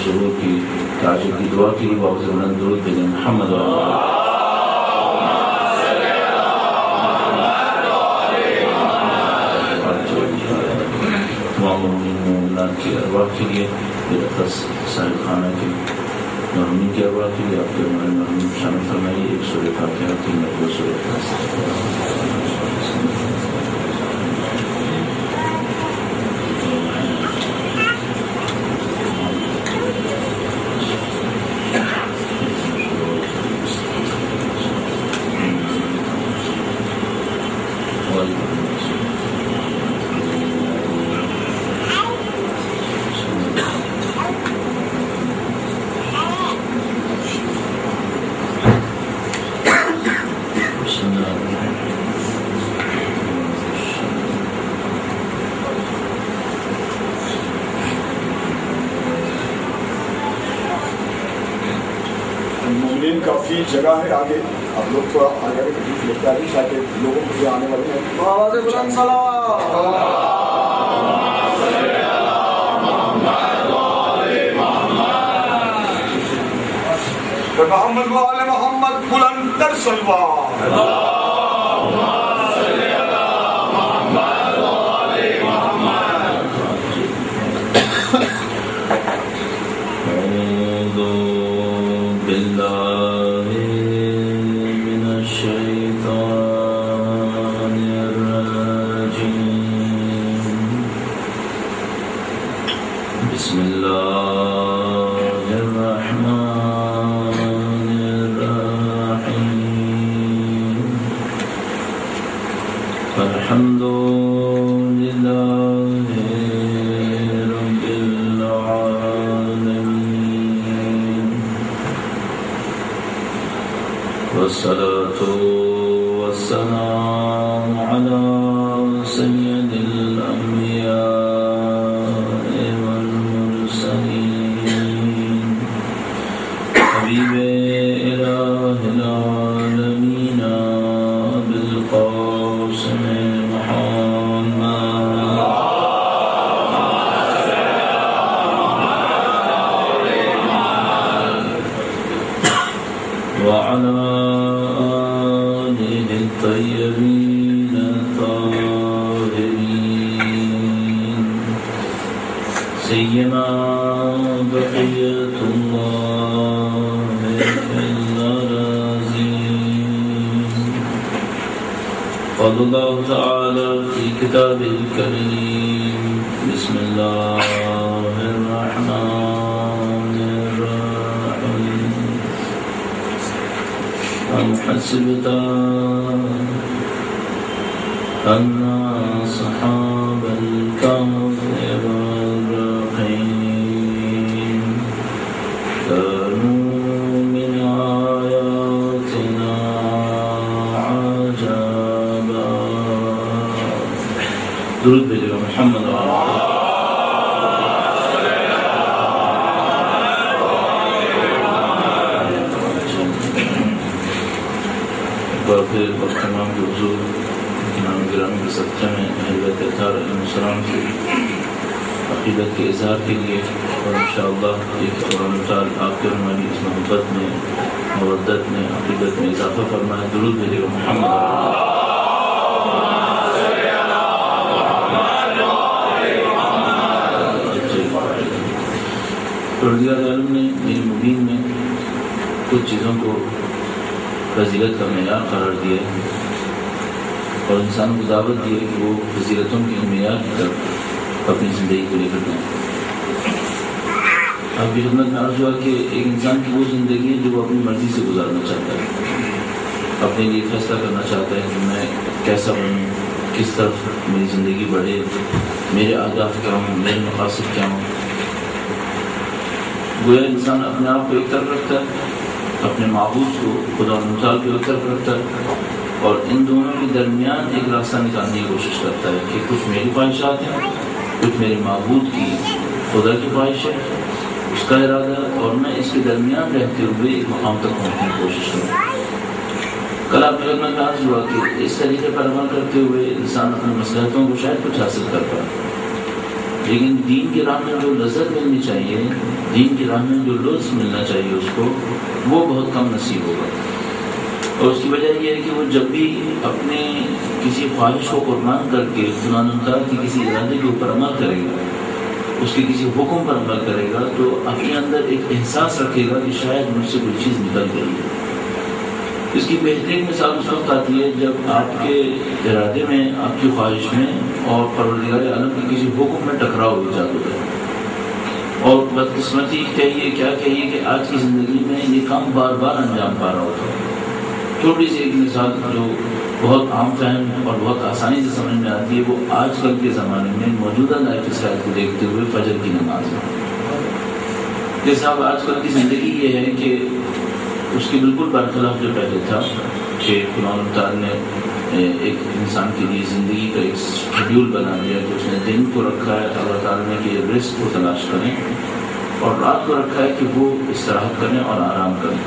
ظہور کی تاجر کی دعا کی واپس بلند درود بھیجیں محمد کی ارواح کے لیے صاحب خانہ کے مرحومین کی ارواح کے لیے آپ کے مرحوم شامل فرمائیے 1 سورہ فاتحہ 3 مرتبہ سورہ فاتحہ. کافی جگہ ہے آگے آپ لوگ تھوڑا آگے تکلیف لیتے آئیے تاکہ لوگوں کو جو آنے والے ہیں آواز بلند محمد و آل محمد بلند تر صلوات بسم اللہ الرحمن الرحیم الحمد للہ رب العالمین والصلاة والسلام علی سید الانبیاء حبیب الہ العالمین بالقاسم محمد وعلى آلہ الطیبین الطاہرین سیما بقیت اللہ قال الله تعالى في كتابه الكريم بسم الله الرحمن الرحيم أم حسبت أن أصحاب الكهف والرقيم كانوا من آياتنا عجبا. درود بھیجے گا محمد ایک بار پھر تمام کے حضور امام گرامی کے صدقہ میں اہل بیت اطہار علیہ السلام سے عقیدت کے اظہار کے لیے اور انشاءاللہ ایک قرآن تعالی آپ کے ہماری اس محبت میں مودت میں عقیدت میں اضافہ فرمائے. درود بھیجے گا محمد پروردگار عالم نے میری مبین میں کچھ چیزوں کو فضیلت کا معیار قرار دیا ہے اور انسان کو دعوت دی ہے کہ وہ فضیلتوں کے معیار کی طرف اپنی زندگی کو لے کر جائیں. آپ کی خدمت میں عرض ہوا کہ ایک انسان کی وہ زندگی ہے جو وہ اپنی مرضی سے گزارنا چاہتا ہے، اپنے لیے فیصلہ کرنا چاہتا ہے کہ میں کیسا بنوں، کس طرف میری زندگی بڑھے، میرے اہداف کیا ہوں، میرے مقاصد کیا ہوں. گویا انسان اپنے آپ کو ایک طرف رکھتا ہے، اپنے معبود کو خدا متعال کو ایک طرف رکھتا ہے اور ان دونوں کے درمیان ایک راستہ نکالنے کی کوشش کرتا ہے کہ کچھ میری خواہشات ہیں، کچھ میرے معبود کی خدا کی خواہش ہے، اس کا ارادہ، اور میں اس کے درمیان رہتے ہوئے ایک مقام تک پہنچنے کی کوشش کروں. کل آپ کے میں عرض ہوا کہ اس طریقے پر عمل کرتے ہوئے انسان اپنے مصلحتوں کو شاید کچھ حاصل کر پائے، لیکن دین کی راہ میں جو لذت ملنی چاہیے، دین کی راہ میں جو لطف ملنا چاہیے اس کو، وہ بہت کم نصیب ہوگا۔ اور اس کی وجہ یہ ہے کہ وہ جب بھی اپنے کسی خواہش کو قربان کر کے خدا تعالیٰ کی کسی ارادے کے اوپر عمل کرے گا، اس کے کسی حکم پر عمل کرے گا، تو اپنے اندر ایک احساس رکھے گا کہ شاید مجھ سے کوئی چیز نکل گئی ہے۔ اس کی بہترین مثال اس وقت آتی ہے جب آپ کے ارادے میں، آپ کی خواہش میں اور پروردگار عالم کے کسی حکم میں ٹکراؤ ایجاد ہو جائے۔ اور بدقسمتی کیا کہیے کہ آج کی زندگی میں یہ کام بار بار انجام پا رہا ہوتا ہے۔ چھوٹی سی ایک مثال جو بہت عام فہم اور بہت آسانی سے سمجھ میں آتی ہے، وہ آج کل کے زمانے میں موجودہ لائف اسٹائل کو دیکھتے ہوئے فجر کی نماز ہے۔ کہ صاحب آج کل کی زندگی یہ ہے کہ اس کے بالکل برخلاف جو پہلے تھا کہ قرآن تعالیٰ نے ایک انسان کے لیے زندگی کا ایک شیڈیول بنا دیا کہ اس نے دن کو رکھا ہے اللہ تعالیٰ نے کہ رزق کو تلاش کریں، اور رات کو رکھا ہے کہ وہ استراحت کریں اور آرام کریں۔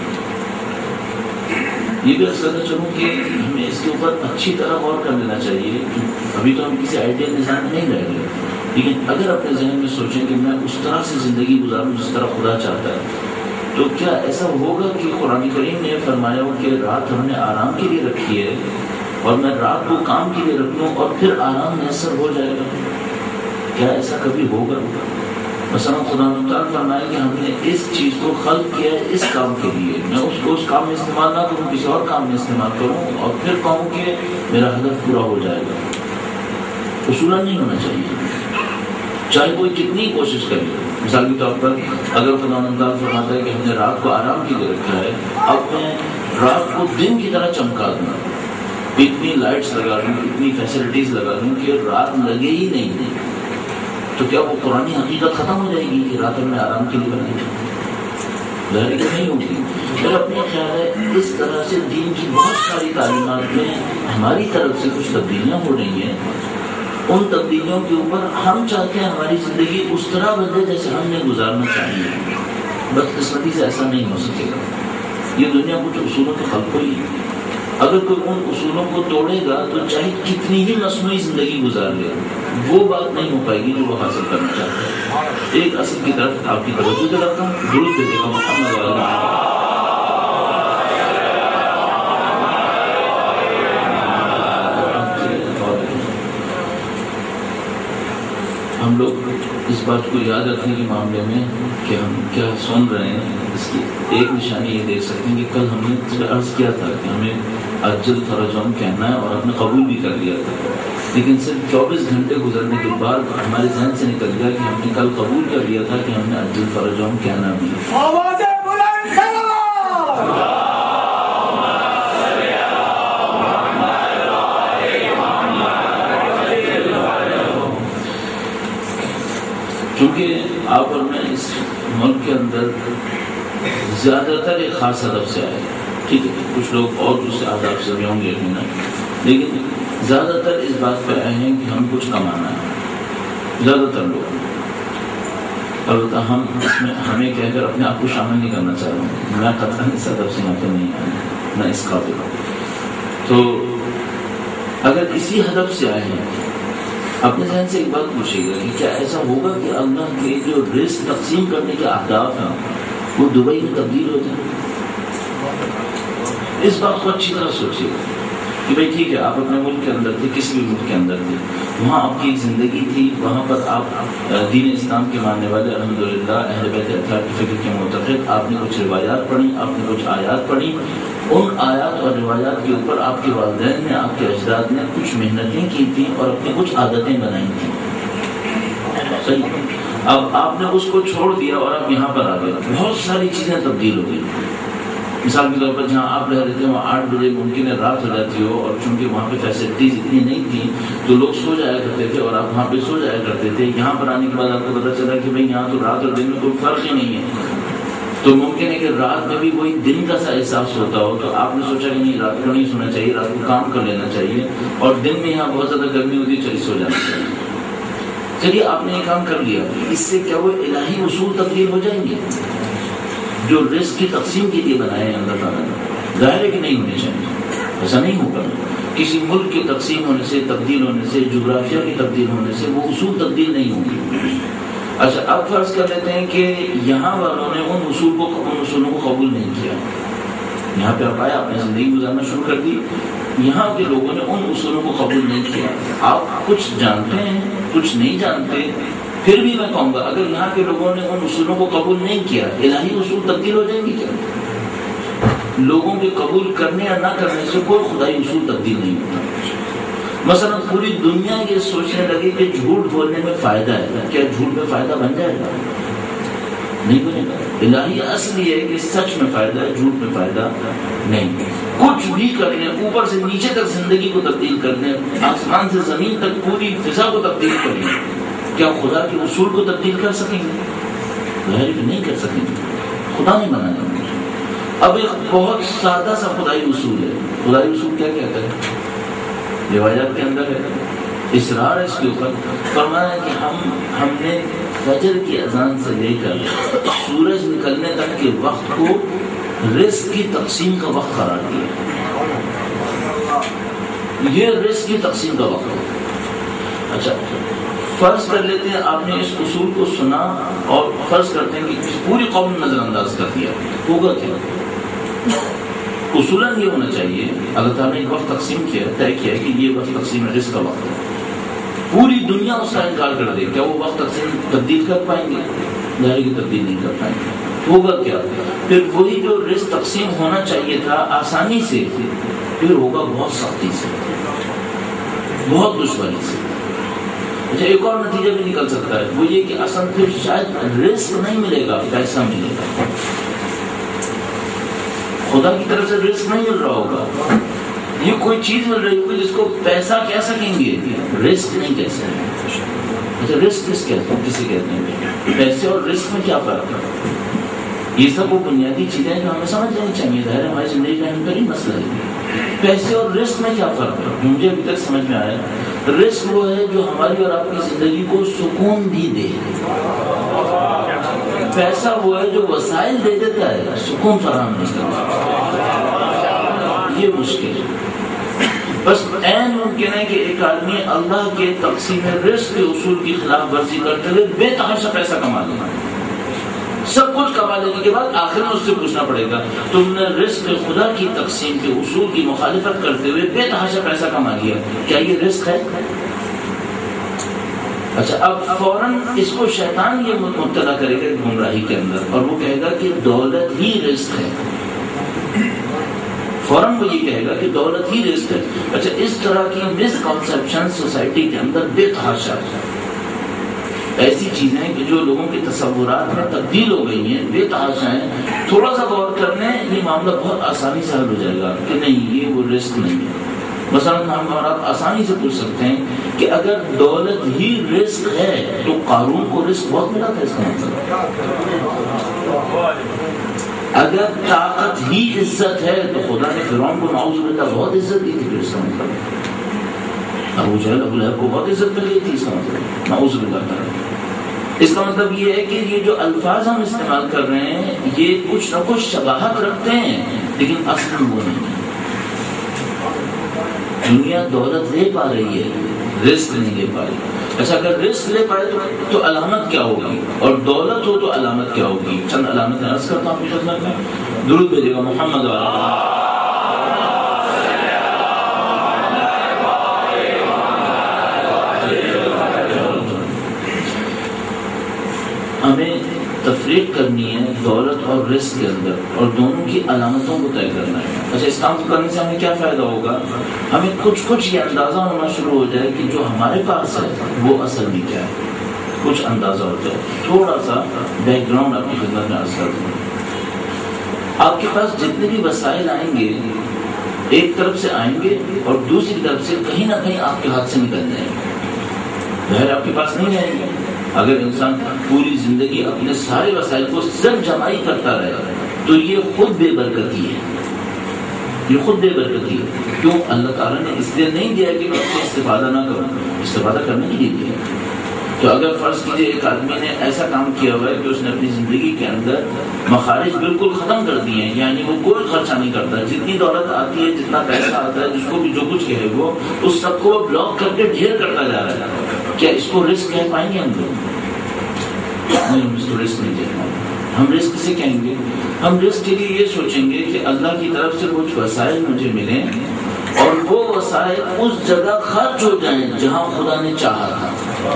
یہ بھی عرض کرنا چاہوں کہ ہمیں اس کے اوپر اچھی طرح غور کر لینا چاہیے۔ ابھی تو ہم کسی آئیڈیل نظام میں نہیں رہ گئے، لیکن اگر اپنے ذہن میں سوچیں کہ میں اس طرح سے زندگی گزاروں جس طرح خدا چاہتا ہے، تو کیا ایسا ہوگا کہ قرآن کریم نے فرمایا ہو کہ رات ہم نے آرام کے لیے رکھی ہے اور میں رات کو کام کے لیے رکھ لوں اور پھر آرام میسر ہو جائے گا؟ کیا ایسا کبھی ہوگا؟ مثلا خدا تعالیٰ فرمائے کہ ہم نے اس چیز کو خلق کیا ہے اس کام کے لیے، میں اس کو اس کام میں استعمال نہ کروں، کسی اور کام میں استعمال کروں اور پھر کہوں کہ میرا ہدف پورا ہو جائے گا۔ اصولاً نہیں ہونا چاہیے، چاہے کوئی کتنی کوشش کرے۔ مثال کے طور پر اگر خدا تعالیٰ فرماتا ہے کہ ہم نے رات کو آرام کے لیے رکھا ہے، اب میں رات کو دن کی طرح چمکا دوں، اتنی لائٹس لگا دوں، اتنی فیسلٹیز لگا دوں کہ رات لگے ہی نہیں، تو کیا وہ پرانی حقیقت ختم ہو جائے گی کہ رات ہم نے آرام کے لیے بنائی؟ ظاہر نہیں ہوگی۔ پھر اپنے خیال ہے اس طرح سے دین کی بہت ساری تعلیمات میں ہماری طرف سے کچھ تبدیلیاں ہو رہی ہیں، ان تبدیلیوں کے اوپر ہم چاہتے ہیں ہماری زندگی اس طرح بدلے جیسے ہم نے گزارنا چاہیے۔ بدقسمتی سے ایسا نہیں ہو سکے گا۔ یہ دنیا کچھ اصولوں کے خلق ہوئی ہے، اگر کوئی ان اصولوں کو توڑے گا تو چاہے کتنی ہی مصنوعی زندگی گزار لے، وہ بات نہیں ہو پائے گی جو وہ حاصل کرنا چاہتا ہے۔ ایک اصل کی طرف آپ کی توجہ دلاتا ہوں، درود بھیجے گا محمد علیہ۔ ہم لوگ اس بات کو یاد رکھنے کے معاملے میں کہ ہم کیا سن رہے ہیں، اس کی ایک نشانی یہ دیکھ سکتے ہیں کہ کل ہم نے عرض کیا تھا کہ ہمیں اجل فرجون کہنا ہے اور ہم نے قبول بھی کر لیا تھا، لیکن صرف 24 گھنٹے گزرنے کے بعد ہمارے ذہن سے نکل گیا کہ ہم نے کل قبول کر لیا تھا کہ ہم نے اجل فرجون کہنا بھی۔ چونکہ آپ اور میں اس ملک کے اندر زیادہ تر ایک خاص ہدف سے آئے، ٹھیک ہے، کچھ لوگ اور دوسرے آداب سے بھی ہوں گے، لیکن زیادہ تر اس بات پہ آئے ہیں کہ ہم کچھ کمانا ہے، زیادہ تر لوگ۔ البتہ ہم اس میں ہمیں کہہ کر اپنے آپ کو شامل نہیں کرنا چاہ رہے ہیں، میں قطعاً اس ہدف سے یہاں پہ نہیں آیا، نہ اس قابل ہوں۔ تو اگر اسی ہدف سے آئے ہیں، اپنے ذہن سے ایک بات پوچھے گا کہ کیا ایسا ہوگا کہ اللہ کے جو رزق تقسیم کرنے کے اہداف ہیں وہ دبئی میں تبدیل ہو جائیں؟ اس بات کو اچھی طرح سوچیے کہ بھائی ٹھیک ہے، آپ اپنے ملک کے اندر تھے، کسی بھی ملک کے اندر تھے، وہاں آپ کی ایک زندگی تھی، وہاں پر آپ دین اسلام کے ماننے والے الحمدللہ اہل بیت اطہار کی فکر کے معتقد، آپ نے کچھ روایات پڑھی، آپ نے کچھ آیات پڑھی، ان آیات اور روایات کے اوپر آپ کے والدین نے، آپ کے اجداد نے کچھ محنتیں کی تھیں اور اپنی کچھ عادتیں بنائی تھیں، صحیح؟ اب آپ نے اس کو چھوڑ دیا اور آپ یہاں پر آ گئے، بہت ساری چیزیں تبدیل ہو گئی۔ مثال کے طور پر جہاں آپ رہ رہے تھے وہاں 8 بجے ممکن ہے رات ہو جاتی ہو، اور چونکہ وہاں پہ فیسلٹیز اتنی نہیں تھیں تو لوگ سو جایا کرتے تھے اور آپ وہاں پہ سو جایا کرتے تھے۔ یہاں پر آنے کے بعد آپ کو پتہ چلا کہ بھائی یہاں تو رات اور دن میں کوئی فرق ہی نہیں ہے، تو ممکن ہے کہ رات میں بھی وہی دن کا سا احساس ہوتا ہو، تو آپ نے سوچا کہ نہیں، رات کو نہیں سونا چاہیے، رات کو کام کر لینا چاہیے، اور دن میں یہاں بہت زیادہ گرمی ہوتی ہے، چلیے سو جانا چاہیے۔ چلیے آپ نے یہ کام کر لیا، اس سے کیا وہ الہی اصول تبدیل ہو جائیں گے جو رزق کی تقسیم کے لیے بنائے ہیں اللہ تعالیٰ نے؟ ظاہر ہے کہ نہیں ہونے چاہیے۔ ایسا نہیں ہوگا. کسی ملک کے تقسیم ہونے سے، تبدیل ہونے سے، جغرافیہ کی تبدیل ہونے سے وہ اصول تبدیل نہیں ہوں گے. اچھا اب فرض کر لیتے ہیں کہ یہاں والوں نے ان اصولوں کو قبول نہیں کیا. یہاں پہ آپ آئے، آپ نے زندگی گزارنا شروع کر دی، یہاں کے لوگوں نے ان اصولوں کو قبول نہیں کیا. آپ کچھ جانتے ہیں، کچھ نہیں جانتے، پھر بھی میں کہوں گا اگر یہاں کے لوگوں نے ان اصولوں کو قبول نہیں کیا، الہی اصول تبدیل ہو جائیں گے کیا؟ لوگوں کے قبول کرنے یا نہ کرنے سے کوئی خدائی اصول تبدیل نہیں ہوتا. مثلا پوری دنیا یہ سوچنے لگے کہ جھوٹ بولنے میں فائدہ ہے، کیا جھوٹ میں فائدہ بن جائے گا؟ نہیں بنے گا. الہی اصل یہ ہے کہ سچ میں فائدہ ہے، جھوٹ میں فائدہ نہیں. کچھ بھی کر لیں، اوپر سے نیچے تک زندگی کو تبدیل کر لیں، آسمان سے زمین تک پوری فضا کو تبدیل کر لیں، کیا خدا کے اصول کو تبدیل کر سکیں گے؟ ظاہر کہ نہیں کر سکیں گے. خدا نہیں بنانا. اب ایک بہت سادہ سا خدائی اصول ہے. خدائی اصول کیا کہتا ہے؟ روایات کے اندر ہے، اصرار ہے اس کے اوپر. فرمایا کہ ہم نے فجر کی اذان سے لے کر سورج نکلنے تک کے وقت کو رزق کی تقسیم کا وقت قرار دیا. یہ رزق کی تقسیم کا وقت ہے. اچھا فرض کر لیتے ہیں آپ نے اس اصول کو سنا اور فرض کرتے ہیں کہ اس پوری قوم نے نظر انداز کر دیا، ہوگا کیا؟ اصولاً یہ ہونا چاہیے، اللہ تعالیٰ نے ایک وقت تقسیم کیا، طے کیا کہ یہ وقت تقسیم رزق کا وقت ہے، پوری دنیا اس کا انکار کر دے، کیا وہ وقت تقسیم تبدیل کر پائیں گے؟ ظاہر کی تبدیل نہیں کر پائیں گے. ہوگا کیا؟ پھر وہی جو رزق تقسیم ہونا چاہیے تھا آسانی سے، پھر ہوگا بہت سختی سے، بہت دشواری سے. اچھا ایک اور نتیجہ بھی نکل سکتا ہے، وہ یہ کہ اصل پھر شاید رزق نہیں ملے گا، پیسہ ملے گا. خدا کی طرف سے رزق نہیں مل رہا ہوگا، یہ کوئی چیز مل رہی ہوگی جس کو پیسہ کہہ سکیں گے، رزق نہیں کہہ سکیں. اچھا رزق کسے کہتے ہیں؟ پیسے اور رزق میں کیا فرق ہے؟ یہ سب وہ بنیادی چیزیں جو ہمیں سمجھ لینی چاہیے. ظاہر ہماری زندگی کا اہم ترین مسئلہ ہے. پیسے اور رزق میں کیا فرق ہے؟ مجھے ابھی تک سمجھ میں آیا رزق وہ ہے جو ہماری اور آپ کی زندگی کو سکون بھی دے. پیسہ وہ ہے جو وسائل دے دیتا ہے، سکون فراہم نہیں کرتا. یہ مشکل ہے. بس عین ممکن ہے کہ ایک آدمی اللہ کے تقسیم رزق کے اصول کی خلاف ورزی کرتے ہوئے بے تحاشا پیسہ کما لینا، سب کچھ کما لینے کے بعد آخر میں اس سے پوچھنا پڑے گا تم نے رزق خدا کی تقسیم کے اصول کی مخالفت کرتے ہوئے بے تحاشا پیسہ کما لیا، کیا یہ رزق ہے؟ اچھا اب فوراً اس کو شیطان یہ مبتلا کرے گا گمراہی کے اندر، اور وہ کہے گا کہ دولت ہی رزق ہے. فوراً وہ یہ کہے گا کہ دولت ہی رزق ہے. اچھا اس طرح کی مس کنسپشن سوسائٹی کے اندر بے تحاشا ایسی چیزیں کہ جو لوگوں کے تصورات میں تبدیل ہو گئی ہیں، بے تحاشا ہیں. تھوڑا سا غور کرنے یہ معاملہ بہت آسانی سے حل ہو جائے گا کہ نہیں یہ وہ رزق نہیں ہے. مثلا ہم اور آپ آسانی سے پوچھ سکتے ہیں کہ اگر دولت ہی رزق ہے تو قارون کو رزق بہت ملا تھا، اس کا مطلب اگر طاقت ہی عزت ہے تو خدا نے فرعون کو نعوذ باللہ بہت عزت دی تھی، اس کا مطلب ابو جہل ابو لہب کو بہت عزت ملی تھی، اس کا مطلب نعوذ باللہ تعالی. اس کا مطلب یہ ہے کہ یہ جو الفاظ ہم استعمال کر رہے ہیں یہ کچھ نہ کچھ شباہت رکھتے ہیں لیکن اصل وہ نہیں. دنیا دولت لے پا رہی ہے، رزق نہیں لے پا رہی. اچھا اگر رزق لے پائے تو علامت کیا ہوگی، اور دولت ہو تو علامت کیا ہوگی؟ چند علامتیں عرض کرتا ہوں آپ کی خدمت میں. درود بھیجیے گا محمد والا. ہمیں تفریق کرنی ہے دولت اور رزق کے اندر، اور دونوں کی علامتوں کو طے کرنا ہے. اچھا اس کام کو کرنے سے ہمیں کیا فائدہ ہوگا؟ ہمیں کچھ یہ اندازہ ہونا شروع ہو جائے کہ جو ہمارے پاس ہے وہ اصل میں کیا ہے، کچھ اندازہ ہو جائے. تھوڑا سا بیک گراؤنڈ آپ کی خدمت میں عرض کر دوں. آپ کے پاس جتنے بھی وسائل آئیں گے ایک طرف سے آئیں گے اور دوسری طرف سے کہیں نہ کہیں آپ کے ہاتھ سے نکل جائیں گے. ظاہر آپ کے پاس نہیں آئیں گے. اگر انسان پوری زندگی اپنے سارے وسائل کو صرف جمائی کرتا رہے تو یہ خود بے برکتی ہے، یہ خود بے برکتی ہے. کیوں؟ اللہ تعالیٰ نے اس لیے نہیں دیا کہ میں اس سے استفادہ نہ کروں، استفادہ کرنے کے لیے دیا. تو اگر فرض کیجیے ایک آدمی نے ایسا کام کیا ہوا ہے کہ اس نے اپنی زندگی کے اندر اندر مخارج بالکل ختم کر دیے ہیں، یعنی وہ کوئی خرچہ نہیں کرتا، جتنی دولت آتی ہے، جتنا پیسہ آتا ہے، جس کو بھی جو کچھ کہے وہ اس سب کو بلاک کر کے ڈھیر کرتا جا رہا ہے۔ کیا اس کو رسک کہہ پائیں گے ہم لوگ؟ نہیں، ہم اس کو رسک نہیں کہہ پائیں گے۔ ہم رسک کسے کہیں گے؟ ہم رسک کے لیے یہ سوچیں گے کہ اللہ کی طرف سے کچھ وسائل مجھے ملیں اور وہ وسائل اس جگہ خرچ ہو جائیں جہاں خدا نے چاہا تھا،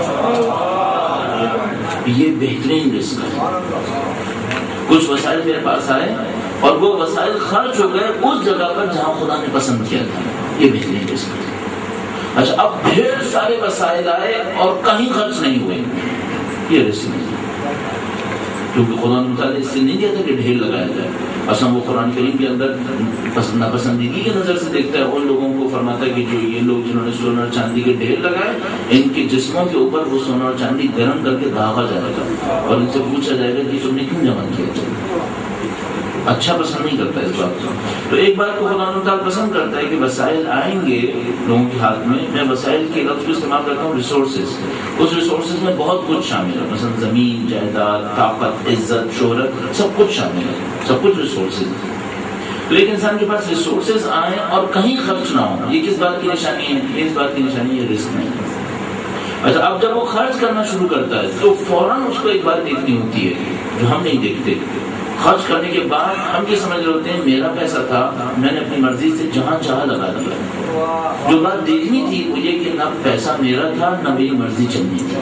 یہ بہترین رزق ہے۔ کچھ وسائل میرے پاس آئے اور وہ وسائل خرچ ہو گئے اس جگہ پر جہاں خدا نے پسند کیا تھا، یہ بہترین رزق ہے۔ اچھا، اب ڈھیر سارے وسائل آئے اور کہیں خرچ نہیں ہوئے، یہ رزق نہیں ہے، کیونکہ خدا نے مطالعہ اس سے نہیں دیا تھا کہ ڈھیر لگایا جائے۔ اصلا وہ قرآن کریم کے اندر ناپسندیدگی کی نظر سے دیکھتا ہے، ان لوگوں کو فرماتا ہے کہ جو یہ لوگ جنہوں نے سونا اور چاندی کے ڈھیر لگائے، ان کے جسموں کے اوپر وہ سونا اور چاندی گرم کر کے داغا جائے گا اور ان سے پوچھا جائے گا کہ تم نے کیوں جمع کیا تھا۔ اچھا پسند نہیں کرتا اس بات کو۔ تو ایک بات کو خدا تعالیٰ پسند کرتا ہے کہ وسائل آئیں گے لوگوں کے ہاتھ میں وسائل کے لفظ کو استعمال کرتا ہوں، ریسورسز۔ اس ریسورسز میں بہت کچھ شامل ہے، مثلا زمین، جائیداد، طاقت، عزت، شہرت، سب کچھ شامل ہے، سب کچھ ریسورسز ہے۔ تو ایک انسان کے پاس ریسورسز آئیں اور کہیں خرچ نہ ہو، یہ کس بات کی نشانی ہے؟ یہ اس بات کی نشانی ہے رزق نہیں ہے۔ اچھا، اب جب وہ خرچ کرنا شروع کرتا ہے تو فوراً اس کو ایک بات دیکھنی ہوتی ہے جو ہم نہیں دیکھتے۔ خرچ کرنے کے بعد ہم یہ سمجھ رہے ہوتے ہیں میرا پیسہ تھا، میں نے اپنی مرضی سے جہاں چاہا لگا دیا۔ جو بات دیکھنی تھی وہ یہ کہ نہ پیسہ میرا تھا نہ میری مرضی چلنی تھی۔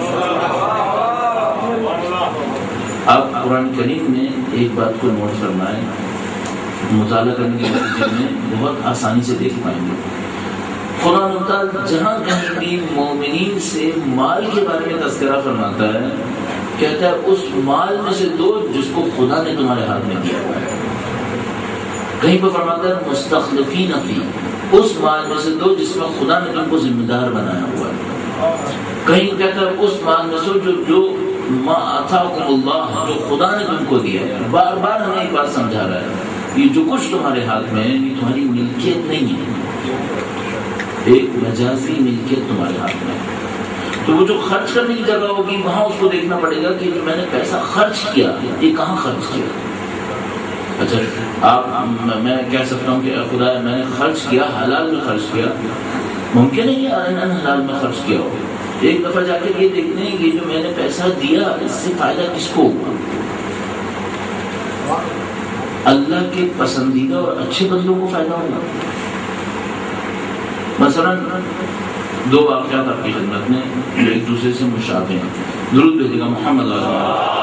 اب قرآن کریم میں ایک بات کو نوٹ فرمائیں، مطالعہ کرنے کے نتیجے میں بہت آسانی سے دیکھ پائیں گے۔ خدا مطالعہ جہاں کہیں بھی مومنین سے مال کے بارے میں تذکرہ فرماتا ہے، کہتا ہے اس مال میں سے دو جس کو خدا نے تمہارے ہاتھ میں دیا ہوا ہے۔ کہیں پر فرماتا ہے مستخلفین فی، اس مال میں سے دو جس میں خدا نے تم کو ذمہ دار بنایا ہوا ہے۔ کہیں کہتا ہے اس مال میں سے جو ما آتاکم اللہ، جو خدا نے تم کو دیا ہے۔ بار بار ہمیں ایک بات سمجھا رہا ہے، یہ جو کچھ تمہارے ہاتھ میں ہے یہ تمہاری ملکیت نہیں ہے، ایک مجازی ملکیت تمہارے ہاتھ میں ہے۔ تو وہ جو خرچ کرنے کی جگہ ہوگی وہاں اس کو دیکھنا پڑے گا کہ جو میں نے پیسہ خرچ کیا یہ کہاں خرچ کیا۔ اچھا، میں کہہ سکتا ہوں کہ خدا میں نے خرچ کیا، حلال میں خرچ کیا، ممکن ہے کہ حلال میں خرچ کیا ہو۔ ایک دفعہ جا کے یہ دیکھتے ہیں کہ جو میں نے پیسہ دیا اس سے فائدہ کس کو ہوا؟ اللہ کے پسندیدہ اور اچھے بندوں کو فائدہ ہوگا۔ مثلا دو واقعات آپ کی خدمت میں جو ایک دوسرے سے مشابہ ہیں، درود بھیجیے گا محمد علیہ وسلم۔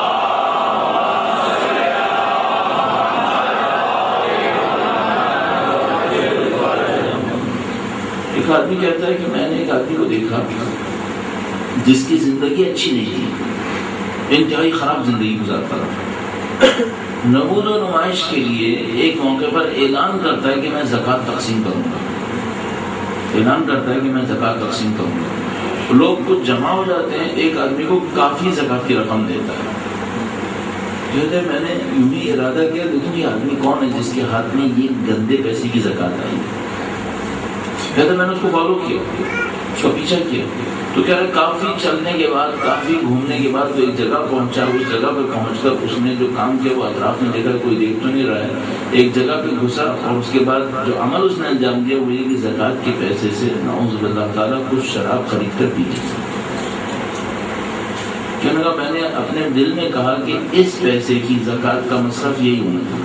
ایک آدمی کہتا ہے کہ میں نے ایک آدمی کو دیکھا جس کی زندگی اچھی نہیں تھی، انتہائی خراب زندگی گزارتا تھا۔ نمود و نمائش کے لیے ایک موقع پر اعلان کرتا ہے کہ میں زکوٰۃ تقسیم کروں گا، اعلان کرتا ہے کہ میں زکوٰۃ تقسیم کروں گا۔ لوگ کچھ جمع ہو جاتے ہیں، ایک آدمی کو کافی زکوٰۃ کی رقم دیتا ہے۔ کہتے ہیں میں نے یوں ہی ارادہ کیا لیکن یہ آدمی کون ہے جس کے ہاتھ میں یہ گندے پیسے کی زکوٰۃ آئی؟ کہتے میں نے اس کو فالو کیا، اس کا پیچھا کیا، تو کہہ رہے کافی چلنے کے بعد، کافی گھومنے کے بعد وہ ایک جگہ پہنچا۔ اس جگہ پہ پہنچ کر اس نے جو کام کیا وہ اطراف میں دیکھا کوئی دیکھ تو نہیں رہا ہے، ایک جگہ پہ گھسا اور اس کے بعد جو عمل اس نے انجام دیا وہ یہ کہ زکوٰۃ کے پیسے سے نعوذ باللہ تعالیٰ کچھ شراب خرید کر پی لی۔ کہنے لگا میں نے اپنے دل میں کہا کہ اس پیسے کی زکوٰۃ کا مصرف یہی ہونا تھا۔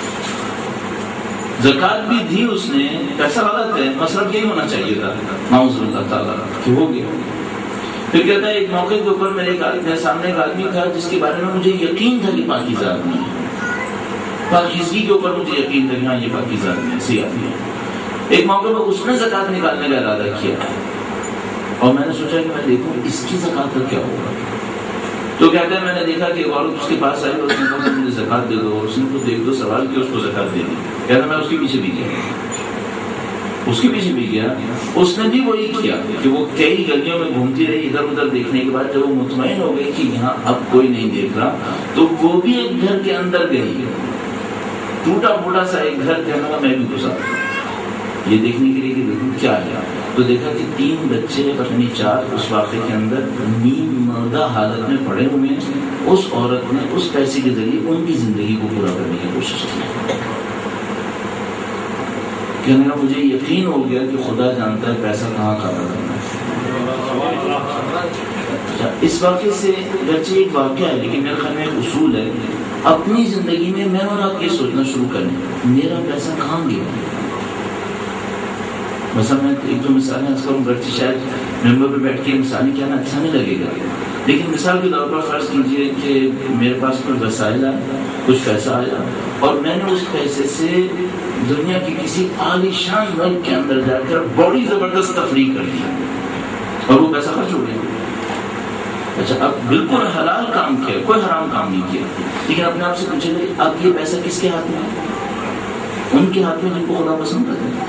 زکوٰۃ بھی دی اس نے، پیسہ غلط ہے، مصرف یہی ہونا چاہیے تھا، نعوذ باللہ تعالیٰ، کہ ہو گیا۔ پھر کہتا ہے ایک موقع کے اوپر میرے سامنے ایک آدمی تھا جس کے بارے میں مجھے یقین تھا کہ پاکیزہ آدمی ہے، پاکیزگی کے اوپر مجھے یقین تھا کہ ہاں یہ پاکیزہ آدمی ہے، صحیح آدمی ہے۔ ایک موقع پر اس نے زکوٰۃ نکالنے کا ارادہ کیا اور میں نے سوچا کہ میں دیکھوں اس کی زکوٰۃ کا کیا ہوگا۔ تو کہتے ہیں میں نے دیکھا کہ ایک عورت اس کے پاس آئی اور اس نے کہا مجھے زکوٰۃ دے دو، اور اس نے کچھ ایک دو سوال کیا، اس کو زکوٰۃ دے دی۔ کہتا میں اس کے پیچھے بھی گیا، اس کے پیچھے بھی گیا، اس نے بھی وہی کیا کہ وہ کئی گلیوں میں گھومتی رہی ادھر ادھر دیکھنے کے بعد جب وہ مطمئن ہو گئی کہ یہاں اب کوئی نہیں دیکھ رہا تو وہ بھی ایک گھر کے اندر گئی، ٹوٹا پھوٹا سا ایک گھر، کہنے لگا میں بھی گھسا۔ یہ دیکھنے کے لیے کہ دیکھو کیا ہے. تو دیکھا کہ 3 بچے اپنی 4 اس واقعے کے اندر نیم مردہ حالت میں پڑے ہوئے ہیں. اس عورت نے اس پیسے کے ذریعے ان کی زندگی کو پورا کرنے کی کوشش کی. کہنے کا مجھے یقین ہو گیا کہ خدا جانتا ہے پیسہ کہاں کھانا کرنا ہے. اس واقعے سے گرچہ ایک واقعہ ہے لیکن میرے خیال میں ایک اصول ہے. اپنی زندگی میں میں اور آپ یہ سوچنا شروع کریں میرا پیسہ کہاں گیا. مثلا میں ایک دو مثالیں اس کروں گرچہ شاید ممبر پہ بیٹھ کے مثالیں کہنا اچھا نہیں لگے گا لیکن مثال کے طور پر فرض کیجیے کہ میرے پاس کوئی وسائل آیا, کچھ پیسہ آیا اور میں نے اس پیسے سے دنیا کی کسی عالی شان ملک کے اندر جا کر بڑی زبردست تفریح کر دی اور وہ پیسہ خرچ ہو گیا. اچھا اب بالکل حلال کام کیا, کوئی حرام کام نہیں کیا, لیکن اپنے آپ سے پوچھیں گے اب یہ پیسہ کس کے ہاتھ میں ہے؟ ان کے ہاتھ میں جن کو خدا پسند کرتے ہیں.